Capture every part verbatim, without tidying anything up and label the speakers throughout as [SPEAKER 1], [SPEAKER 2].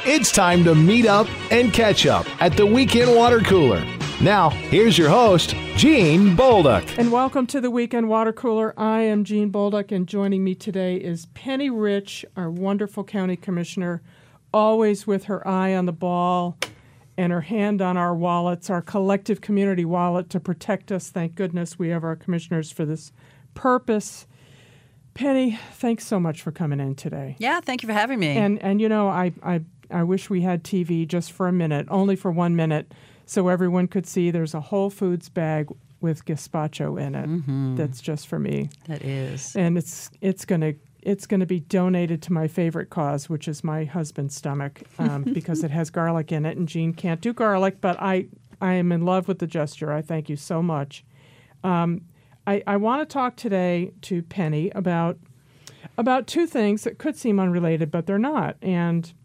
[SPEAKER 1] It's time to meet up and catch up at the Weekend Water Cooler. Now, here's your host, Jean Bolduc.
[SPEAKER 2] And welcome to the Weekend Water Cooler. I am Jean Bolduc, and joining me today is Penny Rich, our wonderful county commissioner, always with her eye on the ball and her hand on our wallets, our collective community wallet to protect us. Thank goodness we have our commissioners for this purpose. Penny, thanks so much for coming in today.
[SPEAKER 3] Yeah, thank you for having me.
[SPEAKER 2] And, and you know, I, I, I wish we had T V just for a minute, only for one minute, so everyone could see there's a Whole Foods bag with gazpacho in it. Mm-hmm. That's just for me.
[SPEAKER 3] That is.
[SPEAKER 2] And it's it's gonna it's gonna be donated to my favorite cause, which is my husband's stomach, um, because it has garlic in it, and Jean can't do garlic, but I I am in love with the gesture. I thank you so much. Um, I, I want to talk today to Penny about about two things that could seem unrelated, but they're not. And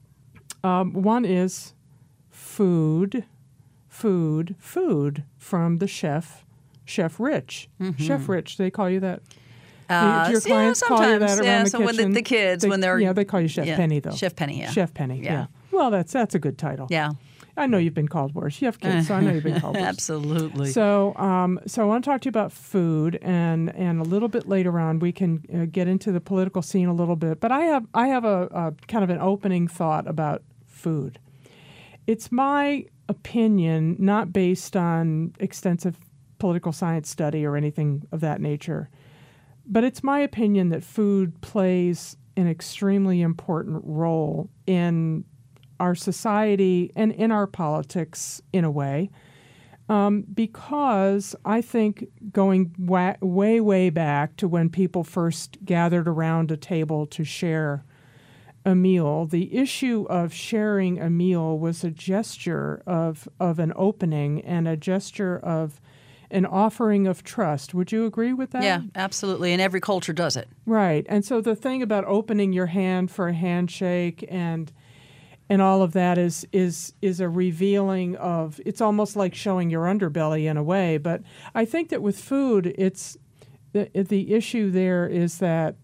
[SPEAKER 2] um, one is food. Food, food from the chef, Chef Rich. Mm-hmm. Chef Rich, they call you that?
[SPEAKER 3] Uh,
[SPEAKER 2] Do your clients
[SPEAKER 3] yeah,
[SPEAKER 2] call you that around
[SPEAKER 3] yeah,
[SPEAKER 2] the
[SPEAKER 3] so
[SPEAKER 2] kitchen?
[SPEAKER 3] when the, the kids,
[SPEAKER 2] they,
[SPEAKER 3] when they're...
[SPEAKER 2] Yeah, they call you Chef
[SPEAKER 3] yeah,
[SPEAKER 2] Penny, though.
[SPEAKER 3] Chef Penny, yeah.
[SPEAKER 2] Chef Penny, yeah.
[SPEAKER 3] yeah.
[SPEAKER 2] Well, that's that's a good title.
[SPEAKER 3] Yeah.
[SPEAKER 2] I know you've been called worse. You have kids, so I know you've been called worse.
[SPEAKER 3] Absolutely.
[SPEAKER 2] So um, so I want to talk to you about food, and, and a little bit later on we can uh, get into the political scene a little bit. But I have, I have a, a kind of an opening thought about food. It's my opinion, not based on extensive political science study or anything of that nature, but it's my opinion that food plays an extremely important role in our society and in our politics in a way, um, because I think going wa- way, way back to when people first gathered around a table to share a meal, the issue of sharing a meal was a gesture of of an opening and a gesture of an offering of trust. Would you agree with that?
[SPEAKER 3] Yeah, absolutely. And every culture does it.
[SPEAKER 2] Right. And so the thing about opening your hand for a handshake and and all of that is is is a revealing of, it's almost like showing your underbelly in a way. But I think that with food, it's the the issue there is that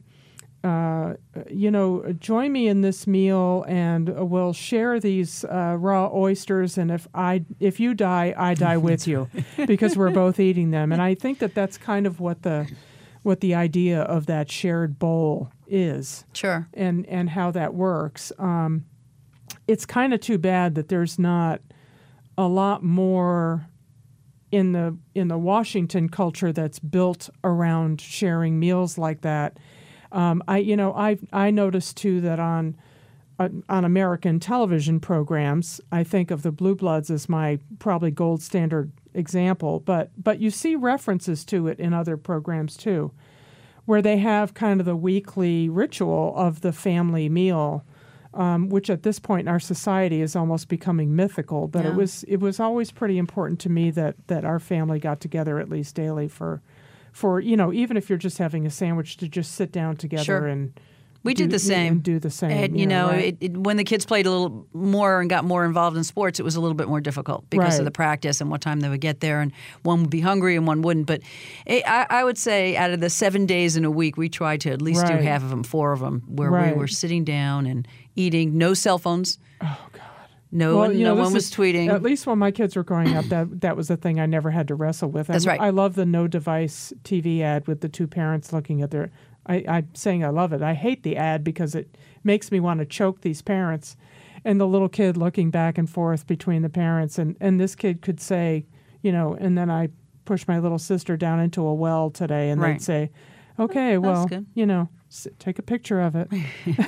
[SPEAKER 2] Uh, you know, join me in this meal, and uh, we'll share these uh, raw oysters. And if I, if you die, I die with you, because we're both eating them. And I think that that's kind of what the, what the idea of that shared bowl is.
[SPEAKER 3] Sure.
[SPEAKER 2] And and how that works. Um, it's kind of too bad that there's not a lot more in the in the Washington culture that's built around sharing meals like that. Um, I, you know, I I noticed too that on uh, on American television programs, I think of the Blue Bloods as my probably gold standard example, but but you see references to it in other programs too, where they have kind of the weekly ritual of the family meal, um, which at this point in our society is almost becoming mythical. But
[SPEAKER 3] yeah.
[SPEAKER 2] it was it was always pretty important to me that that our family got together at least daily for. For, you know, even if you're just having a sandwich, to just sit down together
[SPEAKER 3] sure.
[SPEAKER 2] and
[SPEAKER 3] we
[SPEAKER 2] do,
[SPEAKER 3] did the same.
[SPEAKER 2] And do the same.
[SPEAKER 3] And, you, you know,
[SPEAKER 2] know right?
[SPEAKER 3] it, it, when the kids played a little more and got more involved in sports, it was a little bit more difficult because
[SPEAKER 2] right.
[SPEAKER 3] of the practice and what time they would get there, and one would be hungry and one wouldn't. But it, I, I would say out of the seven days in a week, we tried to at least
[SPEAKER 2] right.
[SPEAKER 3] do half of them, four of them, where
[SPEAKER 2] right.
[SPEAKER 3] we were sitting down and eating, no cell phones.
[SPEAKER 2] Oh, God.
[SPEAKER 3] No,
[SPEAKER 2] well, you
[SPEAKER 3] no
[SPEAKER 2] know,
[SPEAKER 3] one was
[SPEAKER 2] is,
[SPEAKER 3] tweeting.
[SPEAKER 2] At least when my kids were growing up, that that was a thing I never had to wrestle with.
[SPEAKER 3] That's
[SPEAKER 2] I,
[SPEAKER 3] right.
[SPEAKER 2] I love the no device T V ad with the two parents looking at their. I, I'm saying I love it. I hate the ad because it makes me want to choke these parents, and the little kid looking back and forth between the parents, and and this kid could say, you know, and then I push my little sister down into a well today, and
[SPEAKER 3] right.
[SPEAKER 2] they'd say, okay, well,
[SPEAKER 3] good.
[SPEAKER 2] you know. Take a picture of it.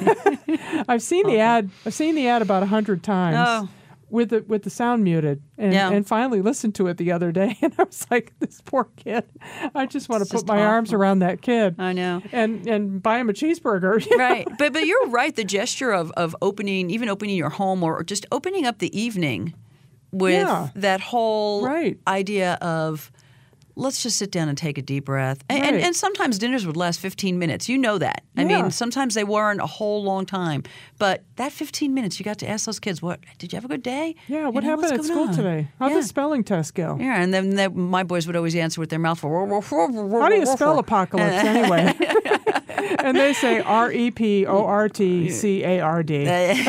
[SPEAKER 2] I've seen the ad. I've seen the ad about a hundred times.
[SPEAKER 3] Oh.
[SPEAKER 2] With the with the sound muted, and
[SPEAKER 3] yeah.
[SPEAKER 2] and finally listened to it the other day, and I was like, "This poor kid! I just want to
[SPEAKER 3] It's
[SPEAKER 2] put
[SPEAKER 3] just
[SPEAKER 2] my
[SPEAKER 3] awful.
[SPEAKER 2] arms around that kid."
[SPEAKER 3] I know,
[SPEAKER 2] and and buy him a cheeseburger. you
[SPEAKER 3] right?
[SPEAKER 2] know?
[SPEAKER 3] But but you're right. The gesture of of opening, even opening your home, or just opening up the evening with
[SPEAKER 2] Yeah.
[SPEAKER 3] that whole
[SPEAKER 2] Right.
[SPEAKER 3] idea of, let's just sit down and take a deep breath. And, and,
[SPEAKER 2] Right.
[SPEAKER 3] and sometimes dinners would last fifteen minutes. You know that. I
[SPEAKER 2] Yeah.
[SPEAKER 3] mean, sometimes they weren't a whole long time. But that fifteen minutes, you got to ask those kids, "What did you have a good day?
[SPEAKER 2] Yeah,
[SPEAKER 3] You
[SPEAKER 2] what
[SPEAKER 3] know,
[SPEAKER 2] happened
[SPEAKER 3] what's
[SPEAKER 2] at
[SPEAKER 3] going
[SPEAKER 2] school
[SPEAKER 3] on?"
[SPEAKER 2] today? How'd
[SPEAKER 3] Yeah.
[SPEAKER 2] the spelling test go?
[SPEAKER 3] Yeah, and then they, my boys would always answer with their mouth.
[SPEAKER 2] How do you spell apocalypse anyway? And they say R E P O R T C A R D.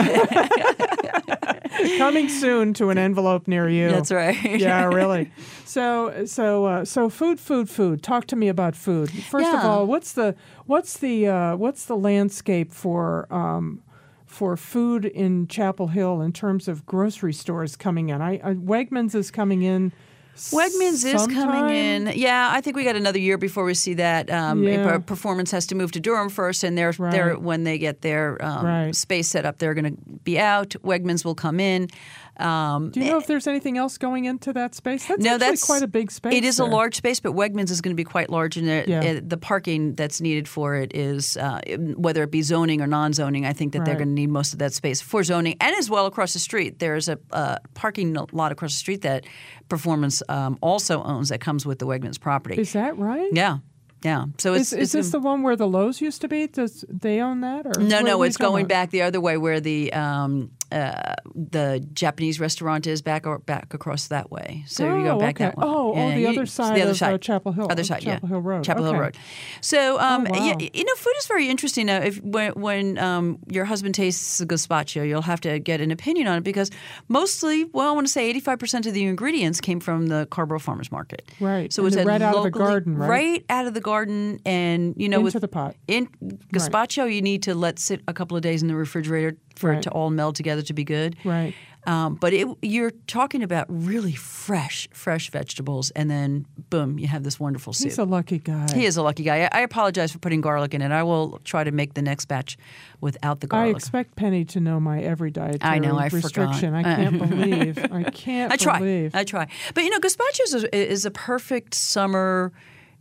[SPEAKER 2] Coming soon to an envelope near you.
[SPEAKER 3] That's right.
[SPEAKER 2] Yeah, really. So, so, uh, so, food, food, food. Talk to me about food. First
[SPEAKER 3] Yeah.
[SPEAKER 2] of all, what's the what's the uh, what's the landscape for um, for food in Chapel Hill in terms of grocery stores coming in? I, I Wegmans is coming in.
[SPEAKER 3] Wegmans is
[SPEAKER 2] sometime?
[SPEAKER 3] coming in. Yeah, I think we got another year before we see that. Um,
[SPEAKER 2] Yeah.
[SPEAKER 3] Performance has to move to Durham first, and they're,
[SPEAKER 2] Right.
[SPEAKER 3] they're when they get their um,
[SPEAKER 2] Right.
[SPEAKER 3] space set up, they're going to be out. Wegmans will come in. Um,
[SPEAKER 2] Do you know if there's anything else going into that space? That's
[SPEAKER 3] no,
[SPEAKER 2] actually
[SPEAKER 3] that's
[SPEAKER 2] quite a big space.
[SPEAKER 3] It is
[SPEAKER 2] there.
[SPEAKER 3] a large space, but Wegmans is going to be quite large, and it,
[SPEAKER 2] Yeah.
[SPEAKER 3] it, the parking that's needed for it is, uh, whether it be zoning or non-zoning, I think that they're
[SPEAKER 2] Right.
[SPEAKER 3] going to need most of that space for zoning, and as well across the street. There's a uh, parking lot across the street that Performance um, also owns that comes with the Wegmans property.
[SPEAKER 2] Is that right?
[SPEAKER 3] Yeah, yeah. So it's
[SPEAKER 2] Is, is
[SPEAKER 3] it's
[SPEAKER 2] this
[SPEAKER 3] a-
[SPEAKER 2] the one where the Lowe's used to be? Does they own that? Or
[SPEAKER 3] no,
[SPEAKER 2] what-
[SPEAKER 3] no,
[SPEAKER 2] what are
[SPEAKER 3] it's
[SPEAKER 2] you talking
[SPEAKER 3] going
[SPEAKER 2] about?
[SPEAKER 3] back the other way where the um, uh, the Japanese restaurant is back or back across that way. So you go
[SPEAKER 2] Oh,
[SPEAKER 3] back
[SPEAKER 2] okay.
[SPEAKER 3] that way.
[SPEAKER 2] Oh, oh,
[SPEAKER 3] Yeah,
[SPEAKER 2] the
[SPEAKER 3] you-
[SPEAKER 2] other side
[SPEAKER 3] the other
[SPEAKER 2] of,
[SPEAKER 3] side.
[SPEAKER 2] uh, Chapel Hill.
[SPEAKER 3] Other side,
[SPEAKER 2] Chapel
[SPEAKER 3] yeah.
[SPEAKER 2] Hill Road.
[SPEAKER 3] Chapel
[SPEAKER 2] Okay.
[SPEAKER 3] Hill Road. So um,
[SPEAKER 2] Oh, wow.
[SPEAKER 3] yeah, you know, food is very interesting. Now, if when, when um, your husband tastes the gazpacho, you'll have to get an opinion on it because mostly, well, I want to say eighty-five percent of the ingredients came from the Carborough Farmers Market.
[SPEAKER 2] Right.
[SPEAKER 3] So
[SPEAKER 2] And
[SPEAKER 3] it's
[SPEAKER 2] they're
[SPEAKER 3] a
[SPEAKER 2] right out of the
[SPEAKER 3] locally-
[SPEAKER 2] garden, right?
[SPEAKER 3] Right out of the garden, and you know,
[SPEAKER 2] Into
[SPEAKER 3] with
[SPEAKER 2] the pot.
[SPEAKER 3] in gazpacho, you need to let sit a couple of days in the refrigerator for
[SPEAKER 2] Right.
[SPEAKER 3] it to all meld together to be good.
[SPEAKER 2] Right.
[SPEAKER 3] Um, but it, you're talking about really fresh, fresh vegetables, and then boom, you have this wonderful soup.
[SPEAKER 2] He's a lucky guy.
[SPEAKER 3] He is a lucky guy. I, I apologize for putting garlic in it. I will try to make the next batch without the
[SPEAKER 2] I
[SPEAKER 3] garlic.
[SPEAKER 2] expect Penny to know my every dietary
[SPEAKER 3] I know, I
[SPEAKER 2] restriction.
[SPEAKER 3] forgot.
[SPEAKER 2] I can't believe. I can't
[SPEAKER 3] I try.
[SPEAKER 2] believe.
[SPEAKER 3] I try. But you know, gazpacho is a, is a perfect summer.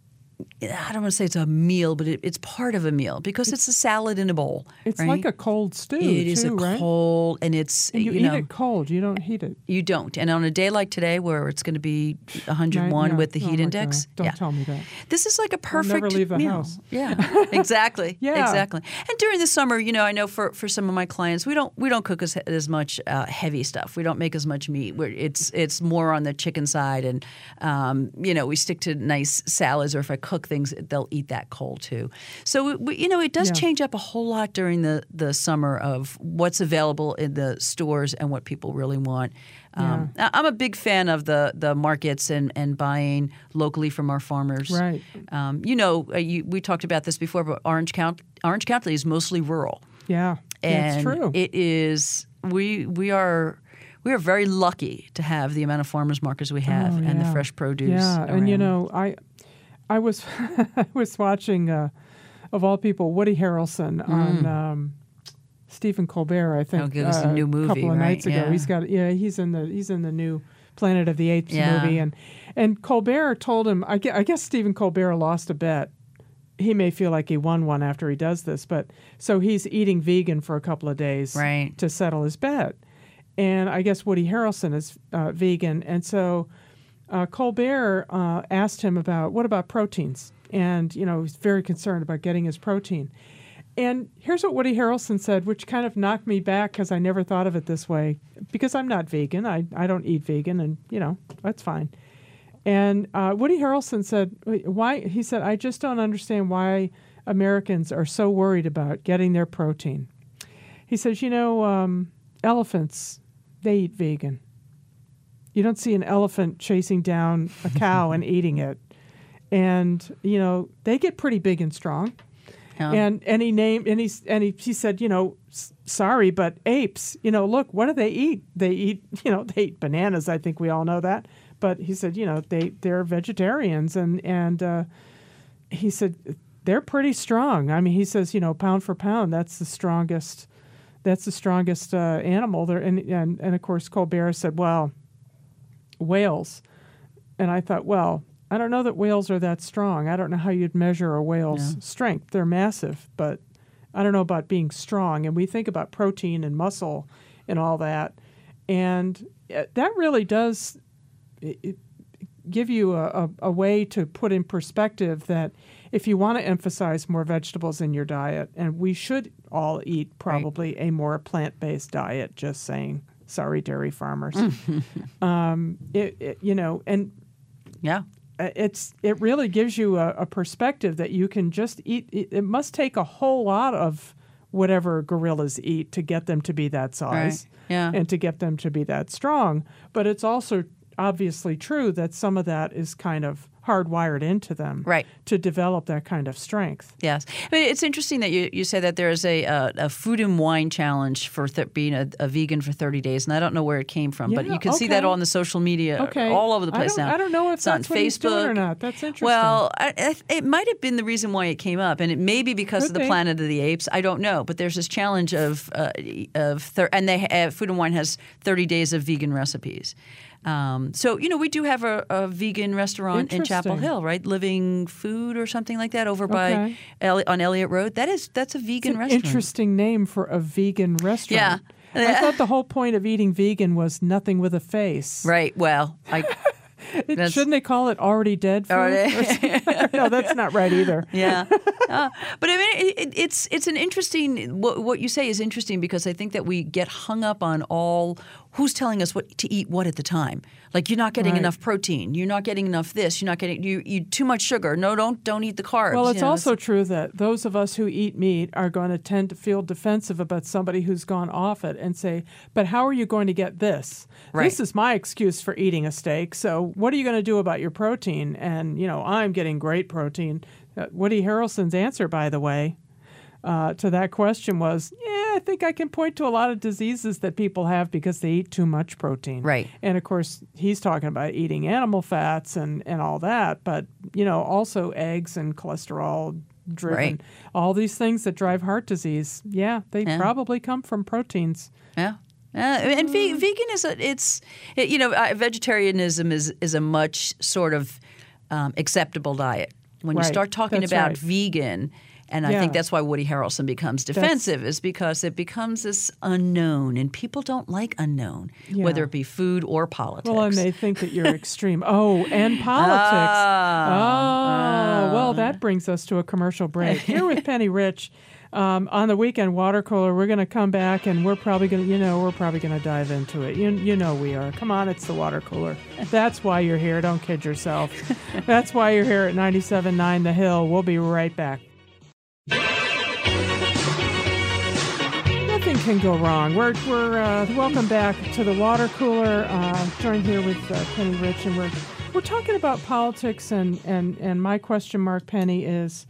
[SPEAKER 3] I don't want to say it's a meal, but it, it's part of a meal because it's a salad in a bowl.
[SPEAKER 2] It's
[SPEAKER 3] right?
[SPEAKER 2] like a cold stew.
[SPEAKER 3] It is
[SPEAKER 2] too,
[SPEAKER 3] a
[SPEAKER 2] right?
[SPEAKER 3] cold, and it's
[SPEAKER 2] And you,
[SPEAKER 3] you
[SPEAKER 2] eat
[SPEAKER 3] know
[SPEAKER 2] it cold. You don't heat it.
[SPEAKER 3] you don't. And on a day like today, where it's going to be one hundred one
[SPEAKER 2] Yeah.
[SPEAKER 3] with the
[SPEAKER 2] Oh
[SPEAKER 3] heat
[SPEAKER 2] my
[SPEAKER 3] index,
[SPEAKER 2] God. Don't
[SPEAKER 3] yeah.
[SPEAKER 2] tell me that.
[SPEAKER 3] This is like a
[SPEAKER 2] I'll
[SPEAKER 3] perfect
[SPEAKER 2] never leave the
[SPEAKER 3] meal.
[SPEAKER 2] house.
[SPEAKER 3] Yeah, exactly.
[SPEAKER 2] Yeah.
[SPEAKER 3] exactly. And during the summer, you know, I know for, for some of my clients, we don't we don't cook as, as much uh, heavy stuff. We don't make as much meat. We're, it's it's more on the chicken side, and um, you know, we stick to nice salads. Or if I cook things, they'll eat that cold too. So we, you know, it does
[SPEAKER 2] Yeah.
[SPEAKER 3] change up a whole lot during the the summer of what's available in the stores and what people really want. Um, I- I'm a big fan of the the markets and, and buying locally from our farmers.
[SPEAKER 2] Right.
[SPEAKER 3] Um, you know, uh, you, we talked about this before, but Orange County, Orange County is mostly rural,
[SPEAKER 2] Yeah.
[SPEAKER 3] and
[SPEAKER 2] That's true.
[SPEAKER 3] it is. We we are. We are very lucky to have the amount of farmers markets we have
[SPEAKER 2] Oh,
[SPEAKER 3] and the
[SPEAKER 2] yeah.
[SPEAKER 3] fresh produce.
[SPEAKER 2] Yeah, and you
[SPEAKER 3] around.
[SPEAKER 2] know, I, I was, I was watching, uh, of all people, Woody Harrelson on um, Stephen Colbert. I think
[SPEAKER 3] Oh, good. It's a
[SPEAKER 2] uh,
[SPEAKER 3] new movie,
[SPEAKER 2] couple of
[SPEAKER 3] right?
[SPEAKER 2] nights ago.
[SPEAKER 3] Yeah.
[SPEAKER 2] He's got yeah, he's in the he's in the new Planet of the Apes
[SPEAKER 3] Yeah.
[SPEAKER 2] movie, and and Colbert told him. I guess, I guess Stephen Colbert lost a bet. He may feel like he won one after he does this, but so he's eating vegan for a couple of days
[SPEAKER 3] Right.
[SPEAKER 2] to settle his bet. And I guess Woody Harrelson is uh, vegan, and so uh, Colbert uh, asked him about what about proteins, and you know he's very concerned about getting his protein. And here's what Woody Harrelson said, which kind of knocked me back because I never thought of it this way. Because I'm not vegan, I I don't eat vegan, and you know that's fine. And uh, Woody Harrelson said, "Why?" He said, "I just don't understand why Americans are so worried about getting their protein." He says, "You know, um, elephants." They eat vegan. You don't see an elephant chasing down a cow and eating it. And, you know, they get pretty big and strong.
[SPEAKER 3] Yeah.
[SPEAKER 2] And and he named and he and he, he said, you know, s- sorry, but apes, you know, look, what do they eat? They eat, you know, they eat bananas. I think we all know that. But he said, you know, they they're vegetarians, and and uh, he said they're pretty strong. I mean, he says, you know, pound for pound, that's the strongest. That's the strongest uh, animal there. And, and and of course, Colbert said, well, whales. And I thought, well, I don't know that whales are that strong. I don't know how you'd measure a whale's
[SPEAKER 3] Yeah.
[SPEAKER 2] strength. They're massive, but I don't know about being strong. And we think about protein and muscle and all that. And uh, that really does it, it give you a, a, a way to put in perspective that if you want to emphasize more vegetables in your diet, and we should all eat probably a more plant-based diet, just saying, sorry, dairy farmers. um, it, it, you know, and
[SPEAKER 3] yeah.
[SPEAKER 2] it's it really gives you a, a perspective that you can just eat. It, it must take a whole lot of whatever gorillas eat to get them to be that size,
[SPEAKER 3] Right. Yeah.
[SPEAKER 2] and to get them to be that strong. But it's also obviously true that some of that is kind of hardwired into them,
[SPEAKER 3] Right.
[SPEAKER 2] to develop that kind of strength.
[SPEAKER 3] Yes. I mean, it's interesting that you, you say that there is a, a, a food and wine challenge for th- being a, a vegan for thirty days, and I don't know where it came from, but
[SPEAKER 2] Yeah,
[SPEAKER 3] you can see that
[SPEAKER 2] okay.
[SPEAKER 3] on the social media
[SPEAKER 2] Okay.
[SPEAKER 3] all over the place
[SPEAKER 2] I don't,
[SPEAKER 3] now.
[SPEAKER 2] I don't know if
[SPEAKER 3] It's on
[SPEAKER 2] that's what he's doing
[SPEAKER 3] Facebook
[SPEAKER 2] or not. That's interesting.
[SPEAKER 3] Well, I, I, it might have been the reason why it came up, and it may be because
[SPEAKER 2] Could
[SPEAKER 3] of the
[SPEAKER 2] be.
[SPEAKER 3] Planet of the Apes. I don't know, but there's this challenge of uh, of thir- and they uh, Food and Wine has thirty days of vegan recipes. Um, so you know, we do have a, a vegan restaurant in Chapel
[SPEAKER 2] Interesting.
[SPEAKER 3] Hill, right? Living Food or something like that over by
[SPEAKER 2] Okay.
[SPEAKER 3] Eli- on Elliott Road. That is that's a
[SPEAKER 2] It's
[SPEAKER 3] vegan
[SPEAKER 2] an
[SPEAKER 3] restaurant.
[SPEAKER 2] interesting name for a vegan restaurant.
[SPEAKER 3] Yeah.
[SPEAKER 2] I thought the whole point of eating vegan was nothing with a face.
[SPEAKER 3] Right. Well, I.
[SPEAKER 2] It-
[SPEAKER 3] That's-
[SPEAKER 2] shouldn't they call it already dead food?
[SPEAKER 3] Already-
[SPEAKER 2] No, that's not right either.
[SPEAKER 3] Yeah, uh, but I mean, it, it, it's it's an interesting. What, what you say is interesting because I think that we get hung up on all who's telling us what to eat what at the time. Like you're not getting
[SPEAKER 2] Right.
[SPEAKER 3] enough protein, you're not getting enough this, you're not getting you you too much sugar. No, don't don't eat the carbs.
[SPEAKER 2] Well,
[SPEAKER 3] you
[SPEAKER 2] it's
[SPEAKER 3] know,
[SPEAKER 2] also true that those of us who eat meat are going to tend to feel defensive about somebody who's gone off it and say, but how are you going to get this?
[SPEAKER 3] Right.
[SPEAKER 2] This is my excuse for eating a steak. So what are you going to do about your protein? And, you know, I'm getting great protein. Uh, Woody Harrelson's answer, by the way, uh, to that question was, yeah, I think I can point to a lot of diseases that people have because they eat too much protein.
[SPEAKER 3] Right.
[SPEAKER 2] And of course, he's talking about eating animal fats and, and all that, but, you know, also eggs and cholesterol driven,
[SPEAKER 3] Right.
[SPEAKER 2] all these things that drive heart disease. Yeah, they
[SPEAKER 3] Yeah.
[SPEAKER 2] probably come from proteins.
[SPEAKER 3] Yeah. Uh, and ve- vegan is a it's it, you know uh, vegetarianism is is a much sort of um, acceptable diet when you
[SPEAKER 2] Right.
[SPEAKER 3] start talking
[SPEAKER 2] That's
[SPEAKER 3] about
[SPEAKER 2] right.
[SPEAKER 3] vegan. And I
[SPEAKER 2] Yeah.
[SPEAKER 3] think that's why Woody Harrelson becomes defensive is because it becomes this unknown, and people don't like unknown,
[SPEAKER 2] Yeah.
[SPEAKER 3] whether it be food or politics.
[SPEAKER 2] Well, and they think that you're extreme. Oh, and politics.
[SPEAKER 3] Ah.
[SPEAKER 2] oh, well, that brings us to a commercial break. Here with Penny Rich um, on the Weekend Water Cooler. We're going to come back, and we're probably going to, you know, we're probably going to dive into it. You, you know we are. Come on, it's the Water Cooler. That's why you're here. Don't kid yourself. That's why you're here at ninety-seven point nine The Hill. We'll be right back. Nothing can go wrong. We're we're uh, welcome back to the Water Cooler. Uh, joined here with uh, Penny Rich, and we're we're talking about politics. And, and and my question mark, Penny, is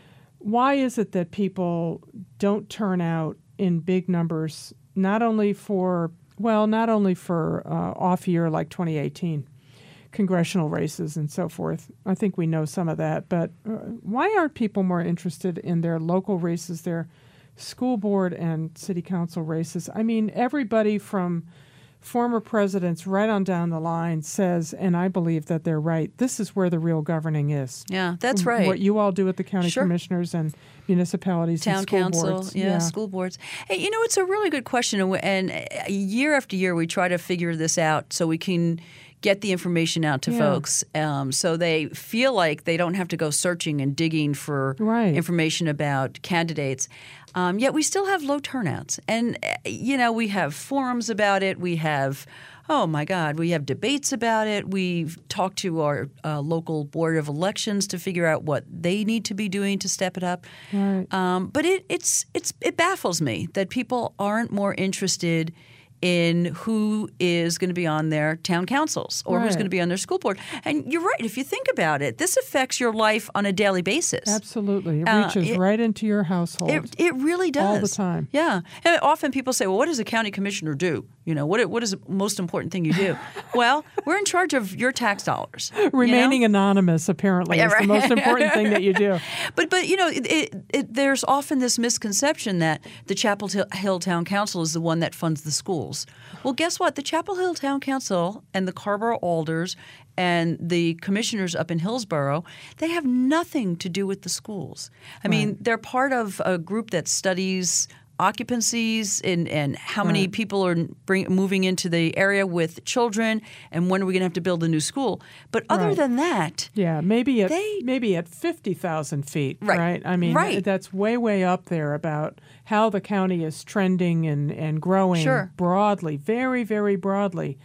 [SPEAKER 2] why is it that people don't turn out in big numbers? Not only for well, not only for uh, off year like twenty eighteen. Congressional races and so forth. I think we know some of that, but uh, why aren't people more interested in their local races, their school board and city council races? I mean, everybody from former presidents right on down the line says, and I believe that they're right, this is where the real governing is.
[SPEAKER 3] Yeah, that's right.
[SPEAKER 2] What you all do at the county
[SPEAKER 3] Sure.
[SPEAKER 2] commissioners and municipalities
[SPEAKER 3] Town
[SPEAKER 2] and school
[SPEAKER 3] council,
[SPEAKER 2] boards.
[SPEAKER 3] yeah, school boards. Hey, you know, it's a really good question, and, and uh, year after year we try to figure this out so we can get the information out to
[SPEAKER 2] Yeah.
[SPEAKER 3] folks, um, so they feel like they don't have to go searching and digging for
[SPEAKER 2] Right.
[SPEAKER 3] information about candidates. Um, yet we still have low turnouts, and uh, you know, we have forums about it. We have. Oh, my God. We have debates about it. We've talked to our uh, local board of elections to figure out what they need to be doing to step it up.
[SPEAKER 2] Right.
[SPEAKER 3] Um, but it, it's, it's, it baffles me that people aren't more interested in who is going to be on their town councils or who's
[SPEAKER 2] Right.
[SPEAKER 3] going to be on their school board. And you're right. If you think about it, this affects your life on a daily basis.
[SPEAKER 2] Absolutely. It
[SPEAKER 3] Uh,
[SPEAKER 2] reaches
[SPEAKER 3] it-
[SPEAKER 2] right into your household.
[SPEAKER 3] It, it really does.
[SPEAKER 2] All the time.
[SPEAKER 3] Yeah. And often people say, well, what does a county commissioner do? You know, what what is the most important thing you do? Well, we're in charge of your tax dollars. you know?
[SPEAKER 2] Remaining anonymous, apparently,
[SPEAKER 3] Yeah,
[SPEAKER 2] is
[SPEAKER 3] right.
[SPEAKER 2] the most important thing that you do.
[SPEAKER 3] But, but you know, it, it, it, there's often this misconception that the Chapel Hill Town Council is the one that funds the schools. Well, guess what? The Chapel Hill Town Council and the Carrboro Alders and the commissioners up in Hillsborough, they have nothing to do with the schools. I mean, they're part of a group that studies occupancies and, and how many
[SPEAKER 2] Right.
[SPEAKER 3] people are bring, moving into the area with children and when are we going to have to build a new school. But other
[SPEAKER 2] Right.
[SPEAKER 3] than that,
[SPEAKER 2] Yeah, maybe at
[SPEAKER 3] They-
[SPEAKER 2] maybe at fifty thousand feet,
[SPEAKER 3] Right.
[SPEAKER 2] right? I mean,
[SPEAKER 3] Right.
[SPEAKER 2] that's way way up there about how the county is trending and and growing
[SPEAKER 3] Sure.
[SPEAKER 2] broadly, very very broadly.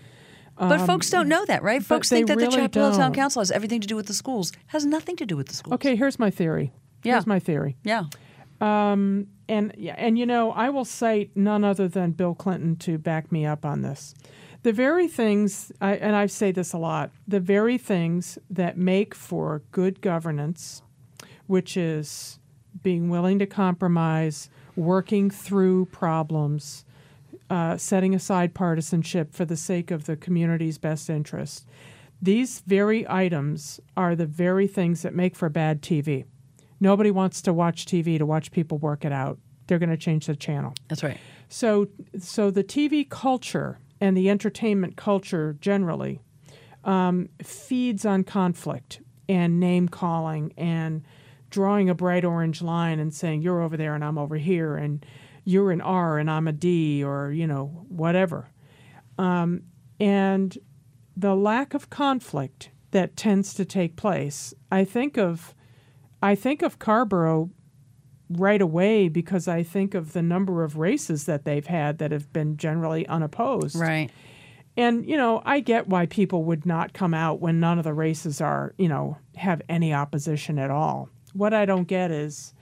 [SPEAKER 3] But um, folks don't know that, right? Folks think that
[SPEAKER 2] really
[SPEAKER 3] the Chapel Hill Town
[SPEAKER 2] don't.
[SPEAKER 3] Council has everything to do with the schools. Has nothing to do with the schools.
[SPEAKER 2] Okay, here's my theory.
[SPEAKER 3] Yeah.
[SPEAKER 2] Here's my theory.
[SPEAKER 3] Yeah.
[SPEAKER 2] Um, and and you know, I will cite none other than Bill Clinton to back me up on this. The very things, I, and I say this a lot, the very things that make for good governance, which is being willing to compromise, working through problems, uh, setting aside partisanship for the sake of the community's best interest. These very items are the very things that make for bad T V. Nobody wants to watch T V to watch people work it out. They're going to change the channel.
[SPEAKER 3] That's right.
[SPEAKER 2] So, so the T V culture and the entertainment culture generally um, feeds on conflict and name-calling and drawing a bright orange line and saying, you're over there and I'm over here, and you're an R and I'm a D, or, you know, whatever. Um, and the lack of conflict that tends to take place, I think of, I think of Carrboro right away because I think of the number of races that they've had that have been generally unopposed.
[SPEAKER 3] Right.
[SPEAKER 2] And, you know, I get why people would not come out when none of the races are, you know, have any opposition at all. What I don't get is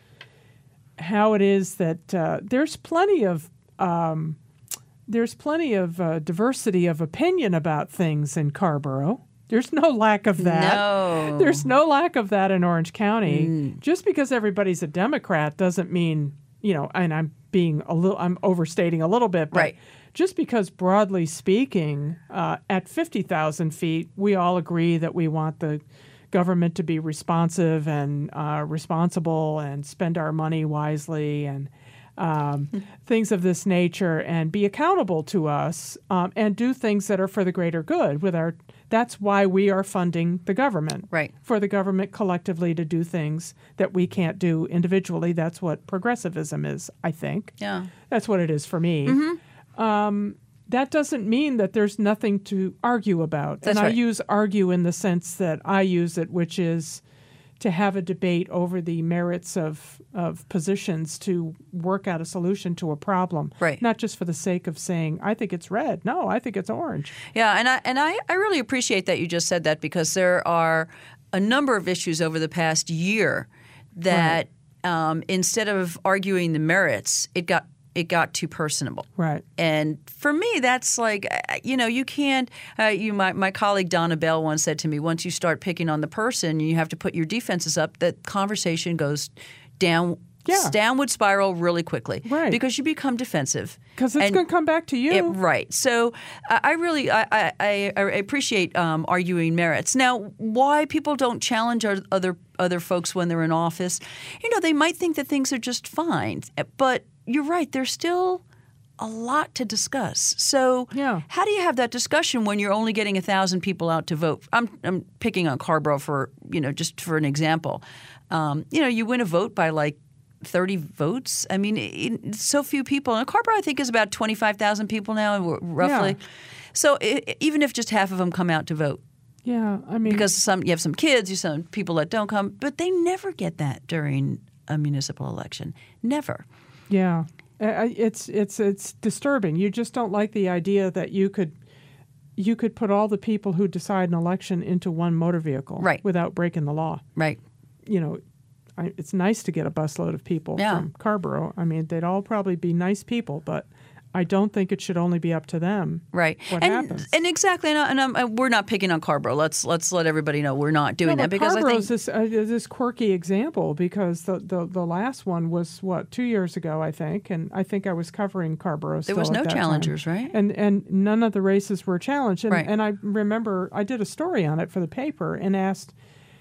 [SPEAKER 2] how it is that uh, there's plenty of um, there's plenty of uh, diversity of opinion about things in Carrboro. There's no lack of that.
[SPEAKER 3] No.
[SPEAKER 2] There's no lack of that in Orange County.
[SPEAKER 3] Mm.
[SPEAKER 2] Just because everybody's a Democrat doesn't mean, you know, and I'm being a little, I'm overstating a little bit, but
[SPEAKER 3] right.
[SPEAKER 2] just because broadly speaking, uh, at fifty thousand feet, we all agree that we want the government to be responsive and uh, responsible and spend our money wisely and um, things of this nature and be accountable to us um, and do things that are for the greater good with our that's why we are funding the government.
[SPEAKER 3] Right.
[SPEAKER 2] For the government collectively to do things that we can't do individually. That's what progressivism is, I think.
[SPEAKER 3] Yeah.
[SPEAKER 2] That's what it is for me.
[SPEAKER 3] Mm-hmm.
[SPEAKER 2] Um, that doesn't mean that there's nothing to argue about.
[SPEAKER 3] That's
[SPEAKER 2] and
[SPEAKER 3] right.
[SPEAKER 2] I use argue in the sense that I use it, which is to have a debate over the merits of, of positions to work out a solution to a problem.
[SPEAKER 3] Right.
[SPEAKER 2] Not just for the sake of saying, I think it's red. No, I think it's orange.
[SPEAKER 3] Yeah, and I and I, I really appreciate that you just said that because there are a number of issues over the past year that
[SPEAKER 2] Right.
[SPEAKER 3] um, instead of arguing the merits, it got it got too personable.
[SPEAKER 2] Right.
[SPEAKER 3] And for me, that's like, you know, you can't uh, – you my, my colleague Donna Bell once said to me, once you start picking on the person, you have to put your defenses up, that conversation goes down
[SPEAKER 2] Yeah.
[SPEAKER 3] downward spiral really quickly.
[SPEAKER 2] Right.
[SPEAKER 3] Because you become defensive.
[SPEAKER 2] Because it's
[SPEAKER 3] And-
[SPEAKER 2] going to come back to you.
[SPEAKER 3] It, right. So I I really I, I, I I appreciate um, arguing merits. Now, why people don't challenge our other other folks when they're in office? You know, they might think that things are just fine, but you're right. There's still a lot to discuss. So
[SPEAKER 2] Yeah.
[SPEAKER 3] how do you have that discussion when you're only getting a thousand people out to vote? I'm I'm picking on Carrboro for you know just for an example. Um, you know, you win a vote by like thirty votes. I mean, it, so few people. And Carrboro, I think, is about twenty-five thousand people now, roughly.
[SPEAKER 2] Yeah.
[SPEAKER 3] So it, even if just half of them come out to vote,
[SPEAKER 2] Yeah, I mean,
[SPEAKER 3] because some you have some kids, you have some people that don't come, but they never get that during a municipal election. Never.
[SPEAKER 2] yeah, I- it's it's it's disturbing. You just don't like the idea that you could you could put all the people who decide an election into one motor vehicle,
[SPEAKER 3] Right.
[SPEAKER 2] without breaking the law.
[SPEAKER 3] Right.
[SPEAKER 2] You know, I, it's nice to get a busload of people
[SPEAKER 3] Yeah.
[SPEAKER 2] from Carrboro. I mean, they'd all probably be nice people, but I don't think it should only be up to them.
[SPEAKER 3] Right.
[SPEAKER 2] What
[SPEAKER 3] and
[SPEAKER 2] happens?
[SPEAKER 3] and exactly. And, I, and I'm, uh, we're not picking on Carrboro. Let's let's let everybody know we're not doing
[SPEAKER 2] No,
[SPEAKER 3] that
[SPEAKER 2] but
[SPEAKER 3] because I think
[SPEAKER 2] Carrboro's this uh, this quirky example because the, the the last one was what two years ago, I think, and I think I was covering Carrboro.
[SPEAKER 3] there
[SPEAKER 2] still
[SPEAKER 3] was
[SPEAKER 2] at
[SPEAKER 3] no
[SPEAKER 2] that time.
[SPEAKER 3] challengers, right?
[SPEAKER 2] And and none of the races were challenged. And,
[SPEAKER 3] Right.
[SPEAKER 2] and I remember I did a story on it for the paper and asked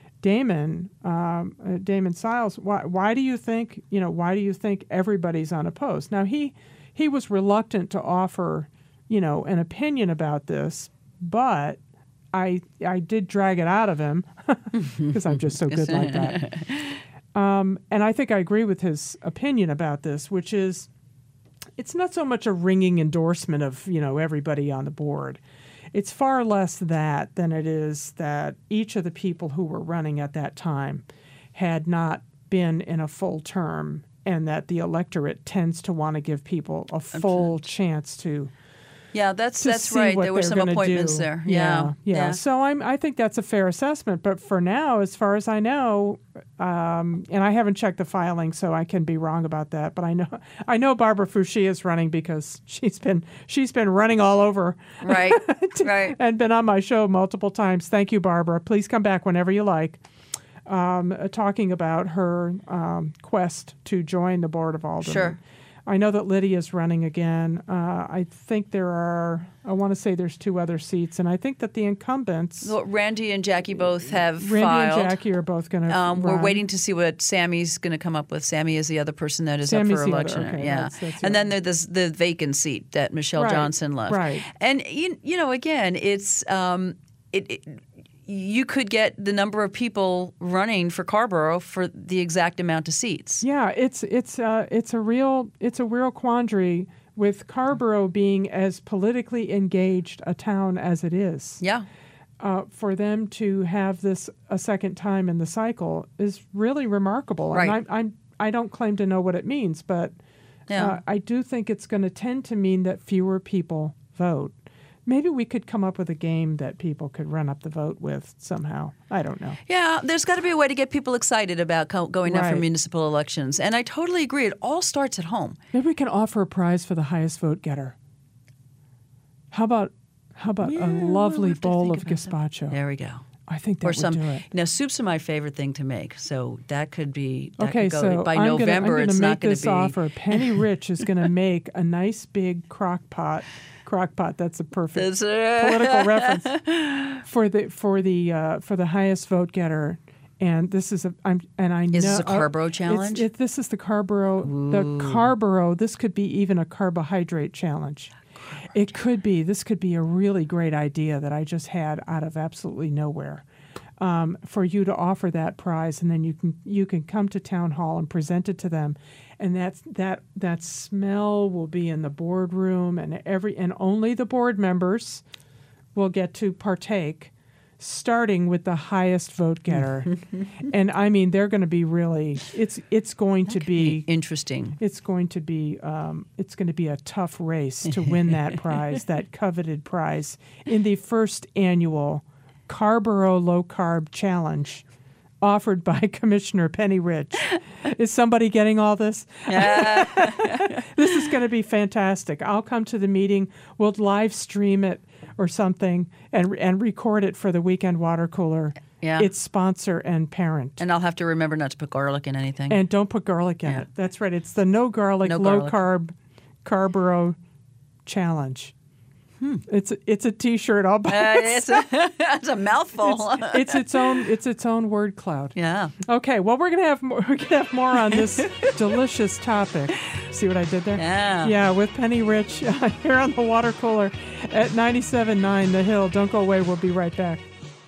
[SPEAKER 2] Damon um, uh, Damon Siles, why why do you think you know why do you think everybody's unopposed? Now he he was reluctant to offer you know an opinion about this, but I I did drag it out of him because I'm just so good like that. Um, and I think I agree with his opinion about this, which is it's not so much a ringing endorsement of, you know, everybody on the board. It's far less that than it is that each of the people who were running at that time had not been in a full term, and that the electorate tends to want to give people a full chance to
[SPEAKER 3] Yeah, that's
[SPEAKER 2] to
[SPEAKER 3] that's
[SPEAKER 2] see
[SPEAKER 3] right.
[SPEAKER 2] what
[SPEAKER 3] There were
[SPEAKER 2] they're
[SPEAKER 3] some
[SPEAKER 2] gonna
[SPEAKER 3] appointments
[SPEAKER 2] do.
[SPEAKER 3] there.
[SPEAKER 2] Yeah,
[SPEAKER 3] Yeah,
[SPEAKER 2] yeah.
[SPEAKER 3] yeah.
[SPEAKER 2] So I'm I think that's a fair assessment. But for now, as far as I know, um, and I haven't checked the filing, so I can be wrong about that. But I know I know Barbara Fouché is running because she's been she's been running all over.
[SPEAKER 3] Right, right.
[SPEAKER 2] And been on my show multiple times. Thank you, Barbara. Please come back whenever you like. Um, uh, talking about her um, quest to join the Board of Aldermen.
[SPEAKER 3] Sure.
[SPEAKER 2] I know that Lydia's running again. Uh, I think there are, I want to say there's two other seats, and I think that the incumbents,
[SPEAKER 3] Well, Randy and Jackie both have
[SPEAKER 2] Randy
[SPEAKER 3] filed.
[SPEAKER 2] and Jackie, are both going to
[SPEAKER 3] Um,
[SPEAKER 2] run.
[SPEAKER 3] we're waiting to see what Sammy's going to come up with. Sammy is the other person that is
[SPEAKER 2] Sammy's
[SPEAKER 3] up for
[SPEAKER 2] the other,
[SPEAKER 3] election.
[SPEAKER 2] okay,
[SPEAKER 3] yeah,
[SPEAKER 2] that's- that's the
[SPEAKER 3] and then
[SPEAKER 2] other.
[SPEAKER 3] there's the vacant seat that Michelle
[SPEAKER 2] Right,
[SPEAKER 3] Johnson left.
[SPEAKER 2] right.
[SPEAKER 3] And you, you know, again, it's um, it, it. You could get the number of people running for Carrboro for the exact amount of seats.
[SPEAKER 2] Yeah, it's it's uh, it's a real it's a real quandary with Carrboro being as politically engaged a town as it is.
[SPEAKER 3] Yeah.
[SPEAKER 2] Uh, for them to have this a second time in the cycle is really remarkable.
[SPEAKER 3] Right.
[SPEAKER 2] And I'm, I'm I don't claim to know what it means, but
[SPEAKER 3] Yeah.
[SPEAKER 2] uh, I do think it's going to tend to mean that fewer people vote. Maybe we could come up with a game that people could run up the vote with somehow. I don't know.
[SPEAKER 3] Yeah, there's got to be a way to get people excited about co- going out for
[SPEAKER 2] Right.
[SPEAKER 3] municipal elections. And I totally agree. It all starts at home.
[SPEAKER 2] Maybe we can offer a prize for the highest vote getter. How about how about
[SPEAKER 3] Yeah,
[SPEAKER 2] a
[SPEAKER 3] we'll
[SPEAKER 2] lovely
[SPEAKER 3] have to
[SPEAKER 2] bowl
[SPEAKER 3] think
[SPEAKER 2] of
[SPEAKER 3] about that.
[SPEAKER 2] gazpacho?
[SPEAKER 3] There we go.
[SPEAKER 2] I think that
[SPEAKER 3] Or
[SPEAKER 2] would
[SPEAKER 3] some.
[SPEAKER 2] do it.
[SPEAKER 3] Now, soup's my favorite thing to make, so that could be. That
[SPEAKER 2] Okay,
[SPEAKER 3] could go,
[SPEAKER 2] so
[SPEAKER 3] by
[SPEAKER 2] I'm
[SPEAKER 3] November,
[SPEAKER 2] gonna, I'm gonna
[SPEAKER 3] it's
[SPEAKER 2] make
[SPEAKER 3] not going
[SPEAKER 2] this
[SPEAKER 3] to be.
[SPEAKER 2] offer. Penny Rich is going to make a nice big crock pot. Crock pot. That's a perfect
[SPEAKER 3] That's, uh,
[SPEAKER 2] political reference for the for the uh, for the highest vote getter. And this is a I'm and I know
[SPEAKER 3] Is this a
[SPEAKER 2] uh,
[SPEAKER 3] Carrboro
[SPEAKER 2] it's-
[SPEAKER 3] challenge?
[SPEAKER 2] It, this is the Carrboro the Carrboro. This could be even a carbohydrate challenge. It could be. This could be a really great idea that I just had out of absolutely nowhere. Um, for you to offer that prize, and then you can you can come to town hall and present it to them, and that's that that smell will be in the boardroom, and every and only the board members will get to partake, starting with the highest vote getter. And I mean, they're going to be really. It's it's going to be.
[SPEAKER 3] Interesting.
[SPEAKER 2] It's going to be um, it's going to be a tough race to win that prize, that coveted prize, in the first annual Carrboro Low Carb Challenge, offered by Commissioner Penny Rich. Is somebody getting all this? This is going to be fantastic. I'll come to the meeting. We'll live stream it or something, and and record it for the weekend water cooler.
[SPEAKER 3] Yeah.
[SPEAKER 2] Its sponsor and parent.
[SPEAKER 3] And I'll have to remember not to put garlic in anything.
[SPEAKER 2] And don't put garlic in
[SPEAKER 3] Yeah.
[SPEAKER 2] it. That's right. It's the no garlic,
[SPEAKER 3] No
[SPEAKER 2] low
[SPEAKER 3] garlic.
[SPEAKER 2] carb, Carrboro challenge. It's a, it's a T-shirt all by
[SPEAKER 3] Uh,
[SPEAKER 2] itself.
[SPEAKER 3] it's, a, it's a mouthful.
[SPEAKER 2] It's, it's its own it's its own word cloud.
[SPEAKER 3] yeah.
[SPEAKER 2] Okay, well we're gonna have more, we're gonna have more on this delicious topic. See what I did there?
[SPEAKER 3] Yeah.
[SPEAKER 2] Yeah, with Penny Rich uh, here on the water cooler at ninety-seven point nine The Hill. Don't go away. We'll be right back.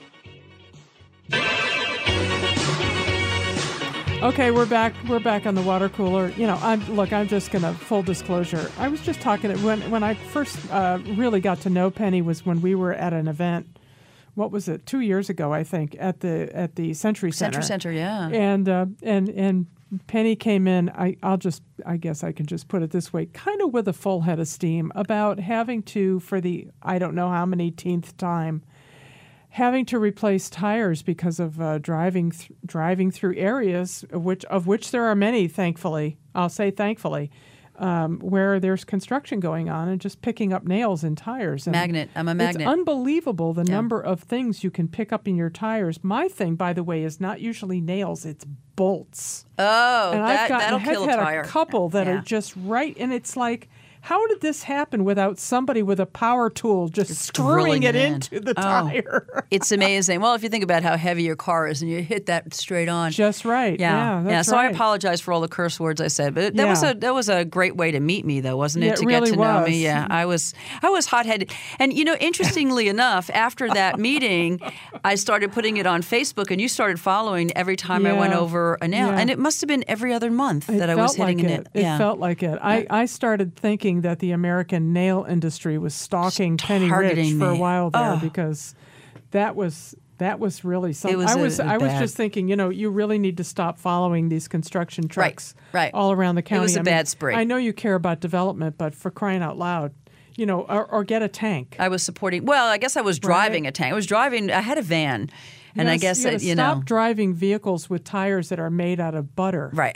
[SPEAKER 2] Okay, we're back. We're back on the water cooler. You know, I'm look. I'm just gonna full disclosure. I was just talking when when I first uh, really got to know Penny was when we were at an event. What was it? Two years ago, I think, at the at the Century Center.
[SPEAKER 3] Century Center, yeah.
[SPEAKER 2] And uh, and and Penny came in. I I'll just I guess I can just put it this way, kind of with a full head of steam about having to, for the I don't know how many teenth time, having to replace tires because of uh, driving th- driving through areas of which of which there are many, thankfully. I'll say thankfully, um, where there's construction going on and just picking up nails in tires. And
[SPEAKER 3] Magnet. I'm a magnet.
[SPEAKER 2] It's unbelievable the
[SPEAKER 3] Yeah.
[SPEAKER 2] number of things you can pick up in your tires. My thing, by the way, is not usually nails; it's bolts.
[SPEAKER 3] Oh,
[SPEAKER 2] And
[SPEAKER 3] that,
[SPEAKER 2] I've gotten,
[SPEAKER 3] that'll
[SPEAKER 2] I've
[SPEAKER 3] kill a
[SPEAKER 2] had
[SPEAKER 3] tire.
[SPEAKER 2] a couple that
[SPEAKER 3] Yeah.
[SPEAKER 2] are just right, and it's like, how did this happen without somebody with a power tool just screwing
[SPEAKER 3] drilling
[SPEAKER 2] it
[SPEAKER 3] it in.
[SPEAKER 2] into the
[SPEAKER 3] Oh.
[SPEAKER 2] tire?
[SPEAKER 3] It's amazing. Well, if you think about how heavy your car is and you hit that straight on.
[SPEAKER 2] Just right. Yeah,
[SPEAKER 3] Yeah,
[SPEAKER 2] that's
[SPEAKER 3] So I
[SPEAKER 2] right.
[SPEAKER 3] apologize for all the curse words I said, but that was
[SPEAKER 2] Yeah.
[SPEAKER 3] a that was a great way to meet me, though, wasn't it?
[SPEAKER 2] Yeah, it
[SPEAKER 3] to
[SPEAKER 2] really
[SPEAKER 3] get to know
[SPEAKER 2] was.
[SPEAKER 3] me. Yeah, I was I was hot headed, and you know, interestingly enough, after that meeting, I started putting it on Facebook, and you started following every time I went
[SPEAKER 2] Yeah.
[SPEAKER 3] over a nail,
[SPEAKER 2] Yeah.
[SPEAKER 3] and it must have been every other month
[SPEAKER 2] It
[SPEAKER 3] that I
[SPEAKER 2] felt
[SPEAKER 3] was hitting
[SPEAKER 2] like
[SPEAKER 3] it.
[SPEAKER 2] it. It
[SPEAKER 3] Yeah.
[SPEAKER 2] felt like it. I, I started thinking that the American nail industry was stalking Penny Rich
[SPEAKER 3] Targeting
[SPEAKER 2] for a
[SPEAKER 3] me.
[SPEAKER 2] while there
[SPEAKER 3] Oh.
[SPEAKER 2] because that was that was really something.
[SPEAKER 3] was
[SPEAKER 2] I
[SPEAKER 3] a-
[SPEAKER 2] was
[SPEAKER 3] a
[SPEAKER 2] I was
[SPEAKER 3] bad-
[SPEAKER 2] just thinking, you know, you really need to stop following these construction trucks
[SPEAKER 3] right.
[SPEAKER 2] all around the county.
[SPEAKER 3] was a
[SPEAKER 2] I mean,
[SPEAKER 3] bad spree.
[SPEAKER 2] I know you care about development, but for crying out loud, you know, or, or get a tank.
[SPEAKER 3] I was supporting. Well, I guess I was driving
[SPEAKER 2] Right.
[SPEAKER 3] a tank. I was driving. I had a van, and I
[SPEAKER 2] Yes,
[SPEAKER 3] guess
[SPEAKER 2] you, gotta
[SPEAKER 3] that, you
[SPEAKER 2] stop
[SPEAKER 3] know,
[SPEAKER 2] driving vehicles with tires that are made out of butter.
[SPEAKER 3] right.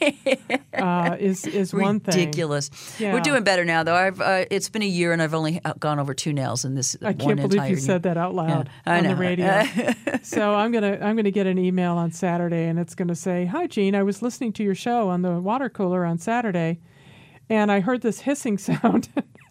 [SPEAKER 2] uh, is is one thing.
[SPEAKER 3] Ridiculous.
[SPEAKER 2] Yeah.
[SPEAKER 3] We're doing better now, though. I've uh, it's been a year, and I've only gone over two nails in this.
[SPEAKER 2] I
[SPEAKER 3] one
[SPEAKER 2] can't believe
[SPEAKER 3] entire
[SPEAKER 2] you
[SPEAKER 3] year.
[SPEAKER 2] said that out loud
[SPEAKER 3] Yeah, I
[SPEAKER 2] on
[SPEAKER 3] know.
[SPEAKER 2] the radio. So I'm gonna I'm gonna get an email on Saturday, and it's gonna say, "Hi, Gene. I was listening to your show on the water cooler on Saturday, and I heard this hissing sound,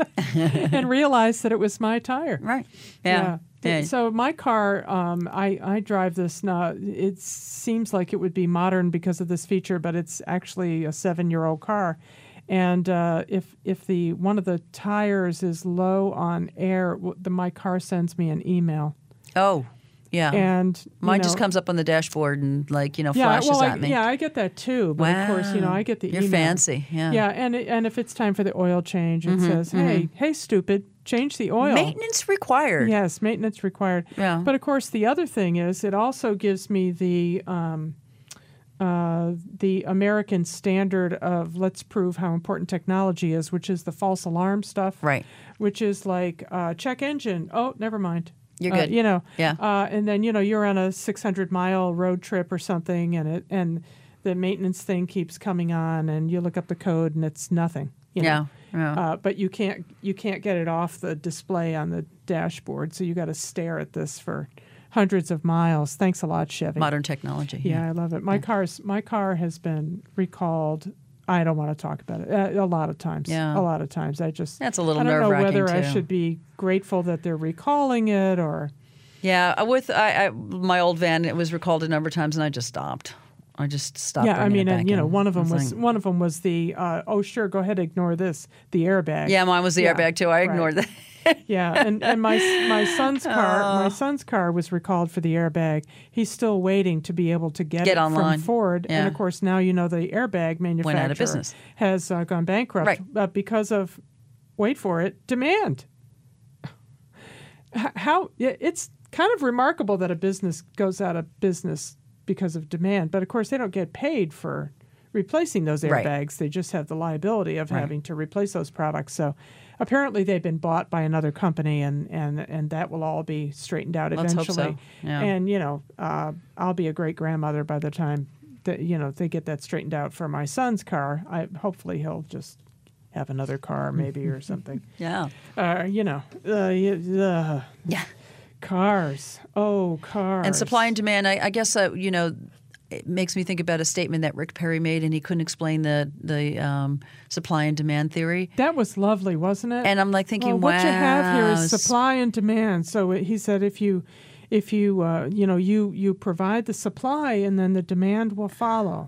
[SPEAKER 2] and realized that it was my tire."
[SPEAKER 3] Right. Yeah. Yeah.
[SPEAKER 2] So my car, um, I I drive this now. It seems like it would be modern because of this feature, but it's actually a seven-year-old car. And uh, if if the one of the tires is low on air, w- the, my car sends me an email.
[SPEAKER 3] Oh, yeah.
[SPEAKER 2] And you
[SPEAKER 3] Mine
[SPEAKER 2] know,
[SPEAKER 3] just comes up on the dashboard and, like, you know,
[SPEAKER 2] yeah,
[SPEAKER 3] flashes
[SPEAKER 2] well, I,
[SPEAKER 3] at me.
[SPEAKER 2] yeah, I get that too. But of course, you know,
[SPEAKER 3] Wow.
[SPEAKER 2] I get the
[SPEAKER 3] You're
[SPEAKER 2] email.
[SPEAKER 3] fancy, yeah.
[SPEAKER 2] Yeah, and it, and if it's time for the oil change, it says, "Hey, hey, stupid, change the oil."
[SPEAKER 3] Maintenance required.
[SPEAKER 2] Yes, maintenance required.
[SPEAKER 3] Yeah.
[SPEAKER 2] But of course, the other thing is, it also gives me the um, uh, the American standard of let's prove how important technology is, which is the false alarm stuff.
[SPEAKER 3] Right.
[SPEAKER 2] Which is like uh, check engine. Oh, never mind.
[SPEAKER 3] You're
[SPEAKER 2] Uh,
[SPEAKER 3] good.
[SPEAKER 2] you know.
[SPEAKER 3] Yeah.
[SPEAKER 2] Uh, and then you know you're on a six hundred mile road trip or something, and it and the maintenance thing keeps coming on, and you look up the code, and it's nothing. You know?
[SPEAKER 3] Yeah. Yeah.
[SPEAKER 2] Uh, but you can't you can't get it off the display on the dashboard, so you got to stare at this for hundreds of miles. Thanks a lot, Chevy.
[SPEAKER 3] Modern technology.
[SPEAKER 2] Yeah, I love it. My car's my car has been recalled. I don't want to talk about it. Uh, a lot of times.
[SPEAKER 3] Yeah.
[SPEAKER 2] A lot of times. I just
[SPEAKER 3] That's a little
[SPEAKER 2] I don't know
[SPEAKER 3] nerve-wracking,
[SPEAKER 2] whether I
[SPEAKER 3] too.
[SPEAKER 2] should be grateful that they're recalling it or
[SPEAKER 3] Yeah, uh, with I, I, my old van, it was recalled a number of times, and I just stopped. I just stopped.
[SPEAKER 2] yeah. I
[SPEAKER 3] bringing
[SPEAKER 2] mean,
[SPEAKER 3] it back
[SPEAKER 2] and you know,
[SPEAKER 3] in.
[SPEAKER 2] one of
[SPEAKER 3] I
[SPEAKER 2] them was
[SPEAKER 3] like-
[SPEAKER 2] one of them was the uh, oh sure, go ahead, ignore this, the airbag.
[SPEAKER 3] Yeah, mine was the
[SPEAKER 2] Yeah,
[SPEAKER 3] airbag too. I
[SPEAKER 2] right.
[SPEAKER 3] ignored that.
[SPEAKER 2] Yeah, and, and my my son's car
[SPEAKER 3] Oh.
[SPEAKER 2] my son's car was recalled for the airbag. He's still waiting to be able to get,
[SPEAKER 3] Get
[SPEAKER 2] it
[SPEAKER 3] online.
[SPEAKER 2] from Ford,
[SPEAKER 3] Yeah.
[SPEAKER 2] and of course now you know the airbag manufacturer
[SPEAKER 3] business.
[SPEAKER 2] has uh, gone bankrupt
[SPEAKER 3] Right.
[SPEAKER 2] uh, because of wait for it demand. H- How yeah, it's kind of remarkable that a business goes out of business because of demand, but of course they don't get paid for replacing those
[SPEAKER 3] Right.
[SPEAKER 2] airbags. They just have the liability of
[SPEAKER 3] Right.
[SPEAKER 2] having to replace those products. So apparently they've been bought by another company, and, and, and that will all be straightened out
[SPEAKER 3] Let's hope
[SPEAKER 2] eventually.
[SPEAKER 3] so. Yeah.
[SPEAKER 2] And, you know, uh, I'll be a great grandmother by the time that, you know, they get that straightened out for my son's car. I hopefully he'll just have another car maybe or something.
[SPEAKER 3] Yeah.
[SPEAKER 2] Uh, you know, uh, y- uh,
[SPEAKER 3] Yeah.
[SPEAKER 2] cars. Oh, cars.
[SPEAKER 3] And supply and demand, I, I guess, uh, you know, it makes me think about a statement that Rick Perry made, and he couldn't explain the the um, supply and demand theory.
[SPEAKER 2] That was lovely, wasn't it?
[SPEAKER 3] And I'm like thinking,
[SPEAKER 2] well, what
[SPEAKER 3] wow.
[SPEAKER 2] you have here is supply and demand. So it- he said, if you, if you, uh, you know, you you provide the supply, and then the demand will follow.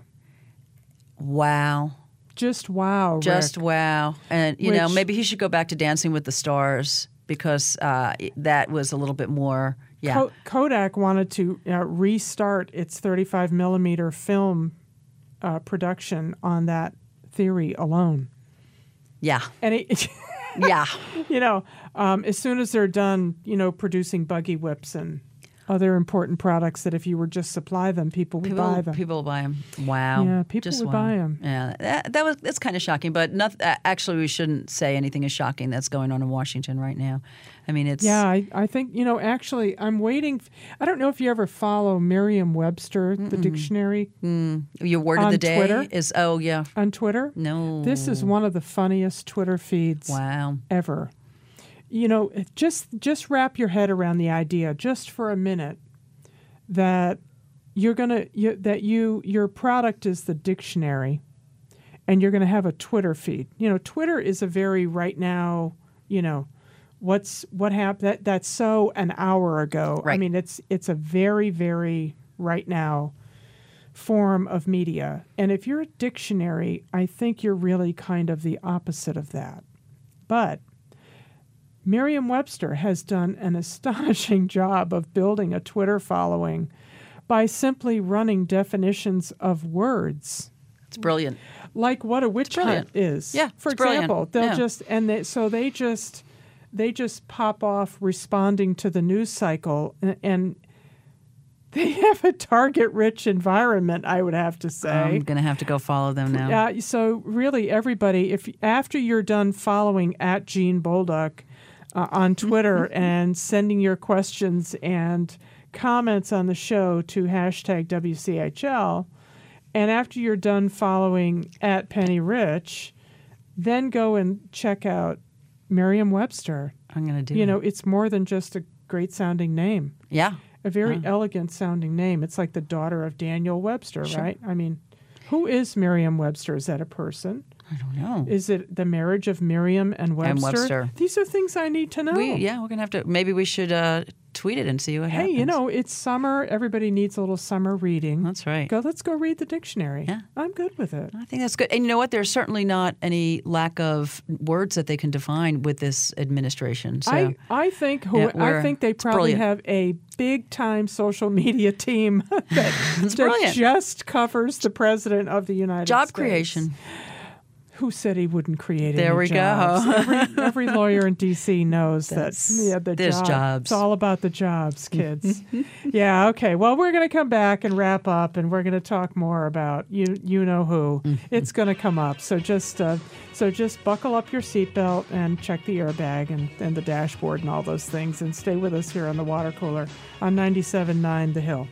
[SPEAKER 3] Wow.
[SPEAKER 2] Just wow,
[SPEAKER 3] Just
[SPEAKER 2] Rick.
[SPEAKER 3] wow. And, you know,
[SPEAKER 2] Which-
[SPEAKER 3] maybe he should go back to Dancing with the Stars because uh, that was a little bit more, yeah.
[SPEAKER 2] Ko- Kodak wanted to uh, restart its thirty-five millimeter film uh, production on that theory alone,
[SPEAKER 3] yeah.
[SPEAKER 2] and it.
[SPEAKER 3] Yeah.
[SPEAKER 2] You know, um, as soon as they're done, you know, producing buggy whips and other important products that if you were just supply them, people would
[SPEAKER 3] People,
[SPEAKER 2] buy them.
[SPEAKER 3] people will buy them. Wow.
[SPEAKER 2] Yeah, people
[SPEAKER 3] Just
[SPEAKER 2] would
[SPEAKER 3] wow.
[SPEAKER 2] buy 'em.
[SPEAKER 3] Yeah, that, that was that's kind of shocking. But not, uh, actually, we shouldn't say anything is shocking that's going on in Washington right now. I mean, it's
[SPEAKER 2] Yeah, I, I think, you know, actually, I'm waiting. f- I don't know if you ever follow Merriam-Webster, the dictionary,
[SPEAKER 3] your word of
[SPEAKER 2] on
[SPEAKER 3] the day
[SPEAKER 2] Twitter?
[SPEAKER 3] is oh yeah
[SPEAKER 2] on Twitter.
[SPEAKER 3] no
[SPEAKER 2] This is one of the funniest Twitter feeds
[SPEAKER 3] wow
[SPEAKER 2] ever. You know, it- just just wrap your head around the idea, just for a minute, that you're gonna you, that you your product is the dictionary, and you're gonna have a Twitter feed. You know, Twitter is a very right now. You know, what's what happened? That that's so an hour ago. I
[SPEAKER 3] Right.
[SPEAKER 2] mean, it's it's a very very right now form of media. And if you're a dictionary, I think you're really kind of the opposite of that. But Merriam-Webster has done an astonishing job of building a Twitter following by simply running definitions of words,
[SPEAKER 3] it's brilliant.
[SPEAKER 2] like what a witch
[SPEAKER 3] brilliant.
[SPEAKER 2] hunt is.
[SPEAKER 3] Yeah,
[SPEAKER 2] For
[SPEAKER 3] it's brilliant.
[SPEAKER 2] example, they'll
[SPEAKER 3] Yeah.
[SPEAKER 2] just and they, so they just they just pop off responding to the news cycle, and, and they have a target-rich environment, I would have to say.
[SPEAKER 3] I'm going to have to go follow them now.
[SPEAKER 2] Uh, so really, everybody, if after you're done following at Jean Bolduc uh, on Twitter and sending your questions and comments on the show to hashtag W C H L, and after you're done following at Penny Rich, then go and check out Merriam-Webster.
[SPEAKER 3] I'm going to do
[SPEAKER 2] You
[SPEAKER 3] it.
[SPEAKER 2] know, it's more than just a great-sounding name.
[SPEAKER 3] Yeah.
[SPEAKER 2] A very
[SPEAKER 3] Uh.
[SPEAKER 2] elegant-sounding name. It's like the daughter of Daniel Webster,
[SPEAKER 3] Sure.
[SPEAKER 2] right? I mean, who is Merriam-Webster? Is that a person?
[SPEAKER 3] I don't know.
[SPEAKER 2] Is it the marriage of Miriam and Webster?
[SPEAKER 3] Webster.
[SPEAKER 2] These are things I need to know.
[SPEAKER 3] We, yeah, we're going to have to, maybe we should uh, tweet it and see what
[SPEAKER 2] Hey,
[SPEAKER 3] happens.
[SPEAKER 2] you know, it's summer. Everybody needs a little summer reading.
[SPEAKER 3] That's right.
[SPEAKER 2] Go. Let's go read the dictionary.
[SPEAKER 3] Yeah.
[SPEAKER 2] I'm good with it.
[SPEAKER 3] I think that's good. And you know what? There's certainly not any lack of words that they can define with this administration. So
[SPEAKER 2] I, I think who,
[SPEAKER 3] Yeah,
[SPEAKER 2] I
[SPEAKER 3] we're-
[SPEAKER 2] think they
[SPEAKER 3] it's
[SPEAKER 2] probably
[SPEAKER 3] brilliant.
[SPEAKER 2] have a big time social media team that, that
[SPEAKER 3] brilliant.
[SPEAKER 2] just covers the president of the United
[SPEAKER 3] job
[SPEAKER 2] States.
[SPEAKER 3] creation.
[SPEAKER 2] Who said he wouldn't create
[SPEAKER 3] There
[SPEAKER 2] any
[SPEAKER 3] we go.
[SPEAKER 2] jobs? every, every lawyer in D C knows that
[SPEAKER 3] That's-
[SPEAKER 2] yeah, the
[SPEAKER 3] there's
[SPEAKER 2] job-
[SPEAKER 3] jobs.
[SPEAKER 2] It's all about the jobs, kids. Yeah, okay. Well, we're going to come back and wrap up, and we're going to talk more about you. You know who? It's going to come up. So just uh, so just buckle up your seatbelt and check the airbag and, and the dashboard and all those things, and stay with us here on the Water Cooler on ninety-seven point nine The Hill.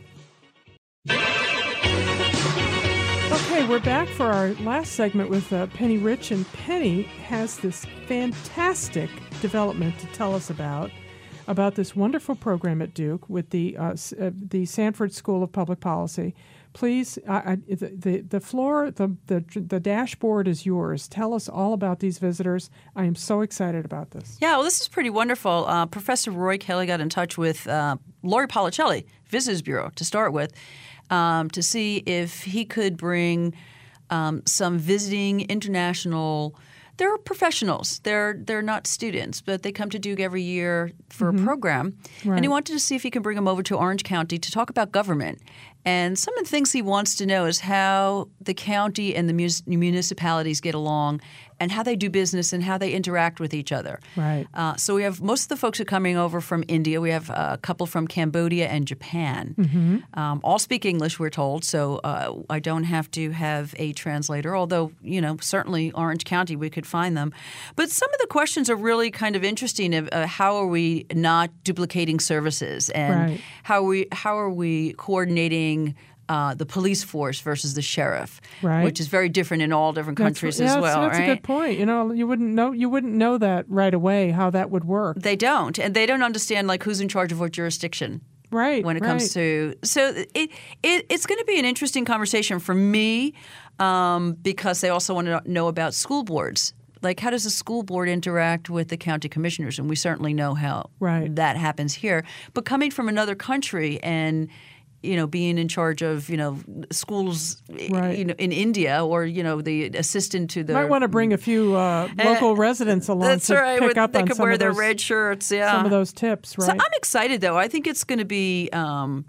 [SPEAKER 2] Okay, we're back for our last segment with uh, Penny Rich, and Penny has this fantastic development to tell us about, about this wonderful program at Duke with the uh, S- uh, the Sanford School of Public Policy. Please, I, I, the, the the floor, the, the the dashboard is yours. Tell us all about these visitors. I am so excited about this.
[SPEAKER 3] Yeah, well, this is pretty wonderful. Uh, Professor Roy Kelly got in touch with uh, Lori Policelli, Visitors Bureau, to start with, um, to see if he could bring um, some visiting international. They're professionals. They're they're not students, but they come to Duke every year for
[SPEAKER 2] Mm-hmm.
[SPEAKER 3] a program.
[SPEAKER 2] Right.
[SPEAKER 3] And he wanted to see if he can bring them over to Orange County to talk about government. And some of the things he wants to know is how the county and the mus- municipalities get along, and how they do business, and how they interact with each other.
[SPEAKER 2] Right.
[SPEAKER 3] Uh, so we have most of the folks are coming over from India. We have a couple from Cambodia and Japan.
[SPEAKER 2] Mm-hmm.
[SPEAKER 3] Um, all speak English, we're told. So uh, I don't have to have a translator. Although, you know, certainly Orange County we could find them. But some of the questions are really kind of interesting. Of uh, how are we not duplicating services, and
[SPEAKER 2] Right.
[SPEAKER 3] how we how are we coordinating Uh, the police force versus the sheriff,
[SPEAKER 2] Right.
[SPEAKER 3] which is very different in all different
[SPEAKER 2] That's-
[SPEAKER 3] countries
[SPEAKER 2] yeah,
[SPEAKER 3] as
[SPEAKER 2] that's-
[SPEAKER 3] well,
[SPEAKER 2] that's
[SPEAKER 3] right?
[SPEAKER 2] a good point. You know, you wouldn't know you wouldn't know that right away how that would work.
[SPEAKER 3] They don't, and they don't understand like who's in charge of what jurisdiction
[SPEAKER 2] Right.
[SPEAKER 3] when it
[SPEAKER 2] right.
[SPEAKER 3] comes to. So it, it it's going to be an interesting conversation for me um, because they also want to know about school boards. Like, how does the school board interact with the county commissioners? And we certainly know how
[SPEAKER 2] Right.
[SPEAKER 3] that happens here. But coming from another country and you know, being in charge of, you know, schools,
[SPEAKER 2] Right.
[SPEAKER 3] you know, in India, or, you know, the assistant to the.
[SPEAKER 2] Might want to bring a few uh, local residents along
[SPEAKER 3] That's
[SPEAKER 2] to
[SPEAKER 3] right.
[SPEAKER 2] pick
[SPEAKER 3] with-
[SPEAKER 2] up
[SPEAKER 3] they
[SPEAKER 2] on
[SPEAKER 3] could
[SPEAKER 2] some
[SPEAKER 3] wear
[SPEAKER 2] of
[SPEAKER 3] their
[SPEAKER 2] those,
[SPEAKER 3] red shirts. Yeah,
[SPEAKER 2] some of those tips, right?
[SPEAKER 3] So I'm excited, though. I think it's going to be. Um,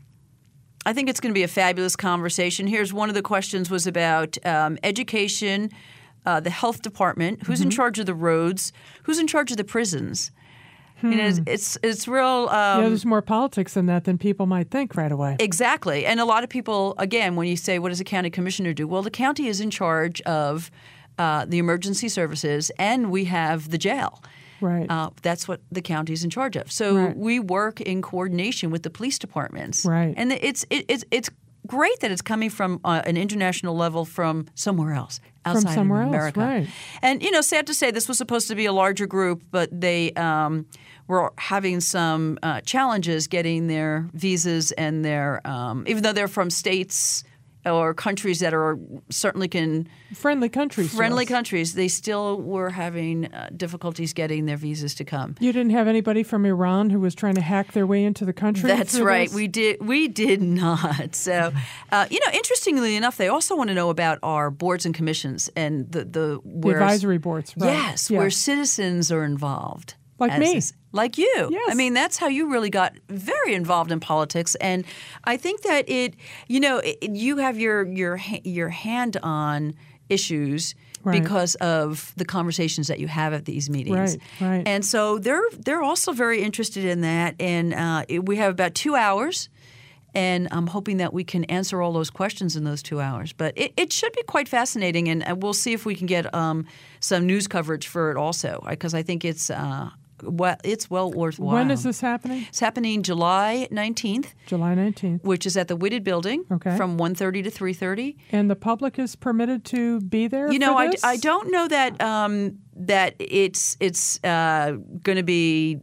[SPEAKER 3] I think it's going to be a fabulous conversation. Here's one of the questions was about um, education, uh, the health department, who's
[SPEAKER 2] Mm-hmm.
[SPEAKER 3] in charge of the roads, who's in charge of the prisons. You know, it's, it's it's real. Um,
[SPEAKER 2] yeah, there's more politics in that than people might think right away.
[SPEAKER 3] Exactly. And a lot of people, again, when you say, what does a county commissioner do? Well, the county is in charge of uh, the emergency services, and we have the jail.
[SPEAKER 2] Right.
[SPEAKER 3] Uh, that's what the county is in charge of. So
[SPEAKER 2] Right.
[SPEAKER 3] we work in coordination with the police departments.
[SPEAKER 2] Right.
[SPEAKER 3] And it's it, it's it's great that it's coming from uh, an international level from somewhere else. Outside
[SPEAKER 2] somewhere
[SPEAKER 3] of
[SPEAKER 2] else,
[SPEAKER 3] America.
[SPEAKER 2] right.
[SPEAKER 3] And, you know, sad to say, this was supposed to be a larger group, but they um, were having some uh, challenges getting their visas and their um, – even though they're from states or countries that are certainly can –
[SPEAKER 2] Friendly countries. to
[SPEAKER 3] friendly
[SPEAKER 2] us.
[SPEAKER 3] countries, they still were having uh, difficulties getting their visas to come.
[SPEAKER 2] You didn't have anybody from Iran who was trying to hack their way into the country?
[SPEAKER 3] That's
[SPEAKER 2] through
[SPEAKER 3] right.
[SPEAKER 2] this?
[SPEAKER 3] We did. We did not. So, uh, you know, interestingly enough, they also want to know about our boards and commissions and the the,
[SPEAKER 2] The
[SPEAKER 3] where
[SPEAKER 2] advisory boards, right.
[SPEAKER 3] Yes,
[SPEAKER 2] Yeah.
[SPEAKER 3] where citizens are involved.
[SPEAKER 2] Like
[SPEAKER 3] as
[SPEAKER 2] me.
[SPEAKER 3] is- like you.
[SPEAKER 2] Yes.
[SPEAKER 3] I mean, that's how you really got very involved in politics. And I think that it, you know, it, you have your your ha- your hand on issues
[SPEAKER 2] Right.
[SPEAKER 3] because of the conversations that you have at these meetings.
[SPEAKER 2] Right, right.
[SPEAKER 3] And so they're they're also very interested in that. And uh, it- we have about two hours. And I'm hoping that we can answer all those questions in those two hours. But it, it should be quite fascinating, and we'll see if we can get um, some news coverage for it also, because I think it's uh, well, it's well worthwhile.
[SPEAKER 2] When is this happening?
[SPEAKER 3] It's happening July nineteenth.
[SPEAKER 2] July nineteenth.
[SPEAKER 3] Which is at the Whitted Building
[SPEAKER 2] okay.
[SPEAKER 3] from one thirty to three thirty.
[SPEAKER 2] And the public is permitted to be there
[SPEAKER 3] You know,
[SPEAKER 2] for
[SPEAKER 3] I,
[SPEAKER 2] this?
[SPEAKER 3] I don't know that um, that it's, it's uh, going to be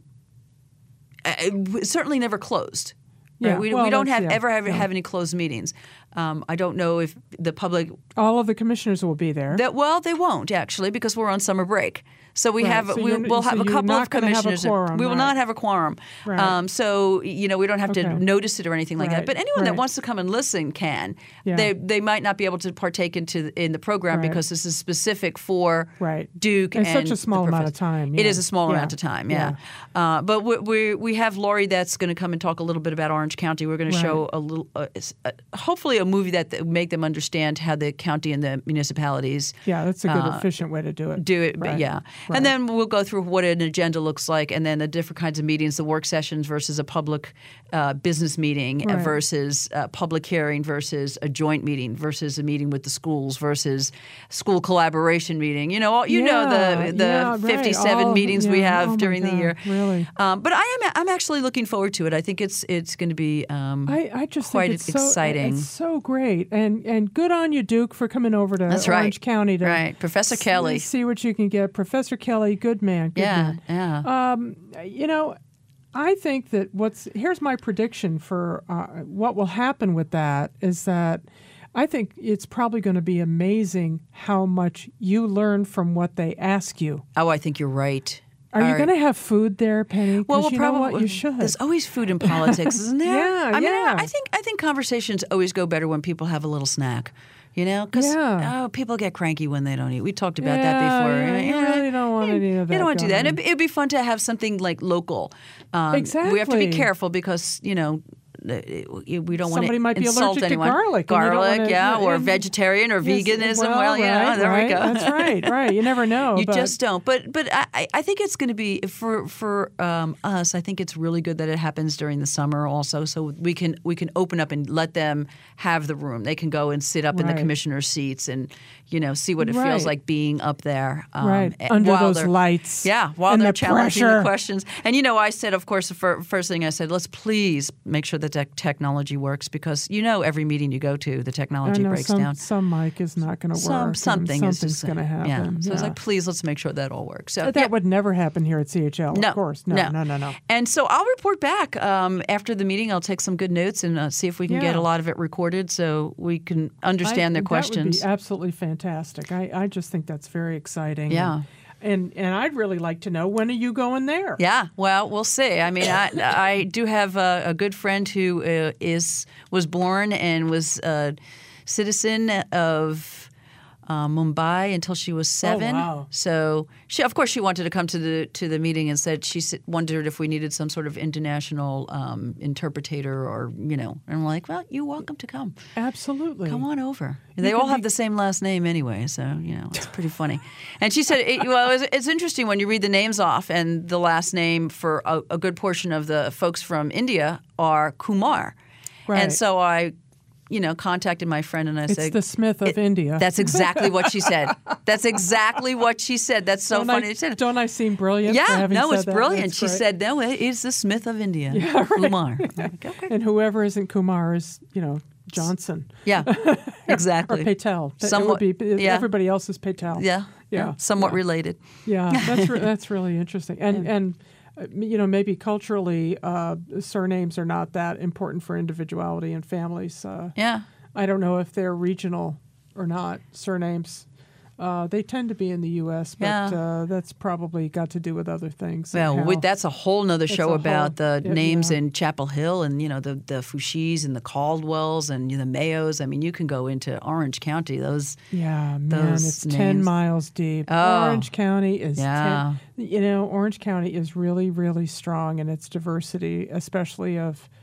[SPEAKER 3] uh, – certainly never closed. Right?
[SPEAKER 2] Yeah,
[SPEAKER 3] We,
[SPEAKER 2] well,
[SPEAKER 3] we don't
[SPEAKER 2] that's-
[SPEAKER 3] have
[SPEAKER 2] yeah,
[SPEAKER 3] ever have,
[SPEAKER 2] yeah.
[SPEAKER 3] have any closed meetings. Um, I don't know if the public
[SPEAKER 2] All of the commissioners will be there.
[SPEAKER 3] that well they won't actually because we're on summer break. So we
[SPEAKER 2] Right,
[SPEAKER 3] have
[SPEAKER 2] so
[SPEAKER 3] we,
[SPEAKER 2] you're-
[SPEAKER 3] we'll
[SPEAKER 2] so
[SPEAKER 3] have a
[SPEAKER 2] you're
[SPEAKER 3] couple
[SPEAKER 2] not
[SPEAKER 3] of
[SPEAKER 2] gonna have a
[SPEAKER 3] commissioners.
[SPEAKER 2] quorum,
[SPEAKER 3] we will
[SPEAKER 2] right.
[SPEAKER 3] not have a quorum.
[SPEAKER 2] Right.
[SPEAKER 3] Um, so you know we don't have
[SPEAKER 2] Okay.
[SPEAKER 3] to notice it or anything like that.
[SPEAKER 2] Right,
[SPEAKER 3] But anyone that
[SPEAKER 2] right.
[SPEAKER 3] wants to come and listen can.
[SPEAKER 2] Yeah.
[SPEAKER 3] They they might not be able to partake into in the program
[SPEAKER 2] Right.
[SPEAKER 3] because this is specific for
[SPEAKER 2] Right.
[SPEAKER 3] Duke
[SPEAKER 2] And
[SPEAKER 3] and
[SPEAKER 2] such a
[SPEAKER 3] the
[SPEAKER 2] small amount of
[SPEAKER 3] professor.
[SPEAKER 2] time,
[SPEAKER 3] It
[SPEAKER 2] yeah.
[SPEAKER 3] is a small
[SPEAKER 2] Yeah.
[SPEAKER 3] amount of time. Yeah. Uh, but we, we we have Lori that's going to come and talk a little bit about Orange County. We're going to
[SPEAKER 2] Right.
[SPEAKER 3] show a little, uh, uh, hopefully a movie that that make them understand how the county and the municipalities
[SPEAKER 2] Yeah, that's a good,
[SPEAKER 3] uh,
[SPEAKER 2] efficient way to do it.
[SPEAKER 3] do it.
[SPEAKER 2] Right.
[SPEAKER 3] But yeah,
[SPEAKER 2] Right.
[SPEAKER 3] and then we'll go through what an agenda looks like, and then the different kinds of meetings, the work sessions versus a public uh, business meeting uh,
[SPEAKER 2] Right.
[SPEAKER 3] versus a public hearing versus a joint meeting versus a meeting with the schools versus school collaboration meeting. You know, all, you know
[SPEAKER 2] Yeah,
[SPEAKER 3] the the
[SPEAKER 2] yeah, right.
[SPEAKER 3] fifty-seven
[SPEAKER 2] All-
[SPEAKER 3] meetings we
[SPEAKER 2] yeah.
[SPEAKER 3] have
[SPEAKER 2] Oh my
[SPEAKER 3] during the
[SPEAKER 2] God,
[SPEAKER 3] year.
[SPEAKER 2] really.
[SPEAKER 3] Um, but I am I'm actually looking forward to it. I think it's it's going to be um,
[SPEAKER 2] I, I just
[SPEAKER 3] quite
[SPEAKER 2] think it's
[SPEAKER 3] exciting.
[SPEAKER 2] So, it's so great, and and good on you, Duke, for coming over to
[SPEAKER 3] That's right.
[SPEAKER 2] Orange County to
[SPEAKER 3] Right. Professor
[SPEAKER 2] s-
[SPEAKER 3] Kelly.
[SPEAKER 2] see what you can get. Professor Kelly, good man, good
[SPEAKER 3] yeah,
[SPEAKER 2] man.
[SPEAKER 3] yeah.
[SPEAKER 2] Um, you know, I think that what's here's my prediction for uh, what will happen with that is that I think it's probably going to be amazing how much you learn from what they ask you.
[SPEAKER 3] oh, I think you're right.
[SPEAKER 2] Are you
[SPEAKER 3] All right.
[SPEAKER 2] going to have food there, Penny? 'Cause
[SPEAKER 3] Well, we'll
[SPEAKER 2] you
[SPEAKER 3] probably
[SPEAKER 2] know what, you should.
[SPEAKER 3] There's always food in politics, isn't there?
[SPEAKER 2] Yeah,
[SPEAKER 3] I mean,
[SPEAKER 2] yeah.
[SPEAKER 3] I, I think I think conversations always go better when people have a little snack. You know, because
[SPEAKER 2] Yeah.
[SPEAKER 3] oh, people get cranky when they don't eat. We talked about
[SPEAKER 2] Yeah,
[SPEAKER 3] that before.
[SPEAKER 2] yeah, you really don't want
[SPEAKER 3] you,
[SPEAKER 2] any of that
[SPEAKER 3] You don't want to do that.
[SPEAKER 2] going
[SPEAKER 3] And it'd, it'd be fun to have something like local. Um, We have to be
[SPEAKER 2] Exactly.
[SPEAKER 3] careful because you know. uh, We don't want
[SPEAKER 2] Somebody
[SPEAKER 3] to
[SPEAKER 2] might be
[SPEAKER 3] insult
[SPEAKER 2] allergic to
[SPEAKER 3] anyone.
[SPEAKER 2] garlic, and you don't
[SPEAKER 3] Garlic,
[SPEAKER 2] wanna-
[SPEAKER 3] yeah, or
[SPEAKER 2] and-
[SPEAKER 3] vegetarian or
[SPEAKER 2] Yes,
[SPEAKER 3] veganism.
[SPEAKER 2] well,
[SPEAKER 3] Well, yeah,
[SPEAKER 2] right,
[SPEAKER 3] there
[SPEAKER 2] right.
[SPEAKER 3] we go.
[SPEAKER 2] That's right, right. You never know.
[SPEAKER 3] You
[SPEAKER 2] but
[SPEAKER 3] just don't. But but I, I think it's going to be for for um, us. I think it's really good that it happens during the summer also, so we can we can open up and let them have the room. They can go and sit up in the
[SPEAKER 2] Right.
[SPEAKER 3] commissioner's seats and you know see what it
[SPEAKER 2] Right.
[SPEAKER 3] feels like being up there. Um,
[SPEAKER 2] Right.
[SPEAKER 3] and
[SPEAKER 2] Under
[SPEAKER 3] while
[SPEAKER 2] those
[SPEAKER 3] they're-
[SPEAKER 2] lights
[SPEAKER 3] Yeah, while
[SPEAKER 2] and
[SPEAKER 3] they're
[SPEAKER 2] the
[SPEAKER 3] challenging
[SPEAKER 2] pressure.
[SPEAKER 3] the questions. And you know, I said, of course, the fir- first thing I said, let's please make sure that the technology works because you know every meeting you go to, the
[SPEAKER 2] I
[SPEAKER 3] technology
[SPEAKER 2] know
[SPEAKER 3] breaks
[SPEAKER 2] some,
[SPEAKER 3] down.
[SPEAKER 2] some mic is not going to work.
[SPEAKER 3] Some
[SPEAKER 2] and
[SPEAKER 3] something is
[SPEAKER 2] something's
[SPEAKER 3] just
[SPEAKER 2] going to happen.
[SPEAKER 3] Yeah. So it's
[SPEAKER 2] yeah.
[SPEAKER 3] like, please, let's make sure that all works. So
[SPEAKER 2] that
[SPEAKER 3] yeah.
[SPEAKER 2] would never happen here at C H L.
[SPEAKER 3] No,
[SPEAKER 2] of course. No,
[SPEAKER 3] no,
[SPEAKER 2] no, no, no.
[SPEAKER 3] And so I'll report back um, after the meeting. I'll take some good notes and uh, see if we can get
[SPEAKER 2] Yeah.
[SPEAKER 3] a lot of it recorded so we can understand
[SPEAKER 2] I,
[SPEAKER 3] their questions.
[SPEAKER 2] That would be absolutely fantastic. I, I just think that's very exciting.
[SPEAKER 3] Yeah.
[SPEAKER 2] And, and and I'd really like to know, when are you going there?
[SPEAKER 3] Yeah, well, we'll see. I mean, I, I do have a, a good friend who uh, is was born and was a citizen of uh, Mumbai until she was seven.
[SPEAKER 2] Oh, wow.
[SPEAKER 3] So she, of course, she wanted to come to the to the meeting and said she s- wondered if we needed some sort of international um, interpreter or you know. And I'm like, well, you're welcome to come.
[SPEAKER 2] Absolutely.
[SPEAKER 3] Come on over. They
[SPEAKER 2] could
[SPEAKER 3] all have
[SPEAKER 2] be-
[SPEAKER 3] the same last name anyway, so you know it's pretty funny. And she said, it, "Well, it's, it's interesting when you read the names off, and the last name for a, a good portion of the folks from India are Kumar."
[SPEAKER 2] Right.
[SPEAKER 3] And so I, you know, contacted my friend and I
[SPEAKER 2] It's
[SPEAKER 3] said,
[SPEAKER 2] the Smith of
[SPEAKER 3] it-
[SPEAKER 2] India.
[SPEAKER 3] That's exactly what she said. That's exactly what she said. That's so
[SPEAKER 2] don't
[SPEAKER 3] funny.
[SPEAKER 2] I,
[SPEAKER 3] She said,
[SPEAKER 2] don't I seem brilliant? for
[SPEAKER 3] yeah,
[SPEAKER 2] having
[SPEAKER 3] no,
[SPEAKER 2] said
[SPEAKER 3] it's
[SPEAKER 2] that?
[SPEAKER 3] brilliant.
[SPEAKER 2] That's
[SPEAKER 3] She
[SPEAKER 2] great.
[SPEAKER 3] said, no, it is the Smith of India,
[SPEAKER 2] Yeah, right.
[SPEAKER 3] Kumar. I'm like, okay.
[SPEAKER 2] And whoever isn't Kumar is, you know, Johnson.
[SPEAKER 3] Yeah,
[SPEAKER 2] Or
[SPEAKER 3] exactly.
[SPEAKER 2] Patel. It
[SPEAKER 3] Somewhat-
[SPEAKER 2] would be,
[SPEAKER 3] yeah.
[SPEAKER 2] Everybody else is Patel.
[SPEAKER 3] Yeah,
[SPEAKER 2] Yeah.
[SPEAKER 3] somewhat
[SPEAKER 2] Yeah.
[SPEAKER 3] related.
[SPEAKER 2] Yeah, that's re- that's really interesting. And and uh, you know, maybe culturally, uh, surnames are not that important for individuality and families. Uh,
[SPEAKER 3] Yeah.
[SPEAKER 2] I don't know if they're regional or not. Surnames, uh, they tend to be in the U S, but
[SPEAKER 3] Yeah.
[SPEAKER 2] uh, that's probably got to do with other things. and
[SPEAKER 3] Well,
[SPEAKER 2] how-
[SPEAKER 3] we, that's a whole nother show
[SPEAKER 2] a
[SPEAKER 3] about
[SPEAKER 2] whole-
[SPEAKER 3] the
[SPEAKER 2] yeah,
[SPEAKER 3] names
[SPEAKER 2] yeah.
[SPEAKER 3] in Chapel Hill and, you know, the, the Fushis and the Caldwells and you know, the Mayos. I mean, you can go into Orange County. Those,
[SPEAKER 2] Yeah, man,
[SPEAKER 3] those
[SPEAKER 2] it's ten
[SPEAKER 3] names.
[SPEAKER 2] miles deep.
[SPEAKER 3] Oh.
[SPEAKER 2] Orange County is
[SPEAKER 3] Yeah.
[SPEAKER 2] ten. You know, Orange County is really, really strong in its diversity, especially of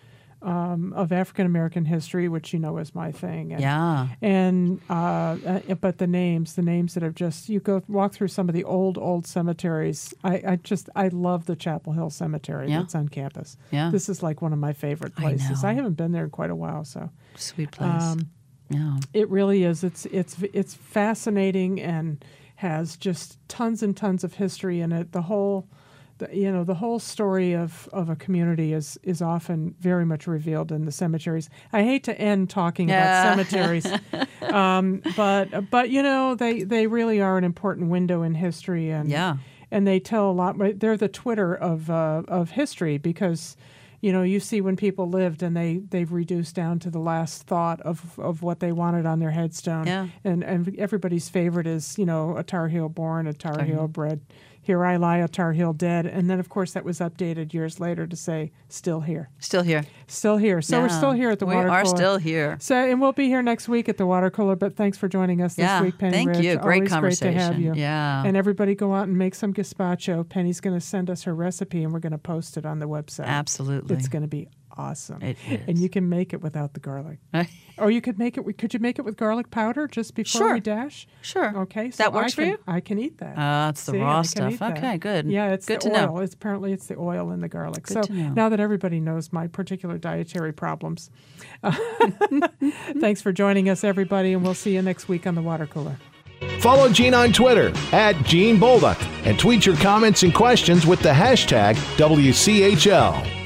[SPEAKER 2] um, of African American history, which you know is my thing. And,
[SPEAKER 3] Yeah.
[SPEAKER 2] And uh, uh, but the names, the names that have just you go walk through some of the old old cemeteries. I, I just I love the Chapel Hill Cemetery
[SPEAKER 3] Yeah.
[SPEAKER 2] that's on campus.
[SPEAKER 3] Yeah.
[SPEAKER 2] This is like one of my favorite places.
[SPEAKER 3] know.
[SPEAKER 2] I, haven't been there in quite a while, so
[SPEAKER 3] Sweet place.
[SPEAKER 2] Um,
[SPEAKER 3] yeah.
[SPEAKER 2] it really is. It's it's it's fascinating and has just tons and tons of history in it. The whole, the, you know, the whole story of, of a community is is often very much revealed in the cemeteries. I hate to end talking
[SPEAKER 3] Yeah.
[SPEAKER 2] about cemeteries, um, but but you know they, they really are an important window in history, and
[SPEAKER 3] Yeah.
[SPEAKER 2] and they tell a lot. They're the Twitter of uh, of history because. You know, you see when people lived and they, they've reduced down to the last thought of, of what they wanted on their headstone.
[SPEAKER 3] Yeah.
[SPEAKER 2] And and everybody's favorite is, you know, a Tar Heel born, a Tar,
[SPEAKER 3] Tar
[SPEAKER 2] Heel
[SPEAKER 3] Heel.
[SPEAKER 2] bred. Here I lie, a Tar Heel dead. And then, of course, that was updated years later to say, still here.
[SPEAKER 3] Still here.
[SPEAKER 2] Still here. So we're
[SPEAKER 3] Yeah.
[SPEAKER 2] still here at the
[SPEAKER 3] we
[SPEAKER 2] water
[SPEAKER 3] are
[SPEAKER 2] cooler.
[SPEAKER 3] still here.
[SPEAKER 2] So, and we'll be here next week at the water cooler, but thanks for joining us this
[SPEAKER 3] Yeah,
[SPEAKER 2] week, Penny
[SPEAKER 3] thank
[SPEAKER 2] Ridge.
[SPEAKER 3] you. Great
[SPEAKER 2] Always
[SPEAKER 3] conversation.
[SPEAKER 2] great to have you.
[SPEAKER 3] Yeah.
[SPEAKER 2] And everybody go out and make some gazpacho. Penny's going to send us her recipe, and we're going to post it on the website.
[SPEAKER 3] Absolutely.
[SPEAKER 2] It's going to be awesome.
[SPEAKER 3] It
[SPEAKER 2] And
[SPEAKER 3] is.
[SPEAKER 2] you can make it without the garlic. Or you could make it. with- Could you make it with garlic powder just before
[SPEAKER 3] Sure.
[SPEAKER 2] we dash?
[SPEAKER 3] Sure.
[SPEAKER 2] Okay. So
[SPEAKER 3] That works
[SPEAKER 2] I
[SPEAKER 3] for
[SPEAKER 2] can,
[SPEAKER 3] you?
[SPEAKER 2] I can eat that.
[SPEAKER 3] Uh, it's the
[SPEAKER 2] See,
[SPEAKER 3] raw
[SPEAKER 2] I can
[SPEAKER 3] stuff.
[SPEAKER 2] eat that.
[SPEAKER 3] Okay, good.
[SPEAKER 2] Yeah, it's
[SPEAKER 3] Good
[SPEAKER 2] the
[SPEAKER 3] to
[SPEAKER 2] oil.
[SPEAKER 3] know.
[SPEAKER 2] It's apparently it's the oil in the garlic.
[SPEAKER 3] Good
[SPEAKER 2] so
[SPEAKER 3] to know.
[SPEAKER 2] now that everybody knows my particular dietary problems, thanks for joining us, everybody, and we'll see you next week on the water cooler.
[SPEAKER 1] Follow Gene on Twitter at Gene Bolduc and tweet your comments and questions with the hashtag W C H L.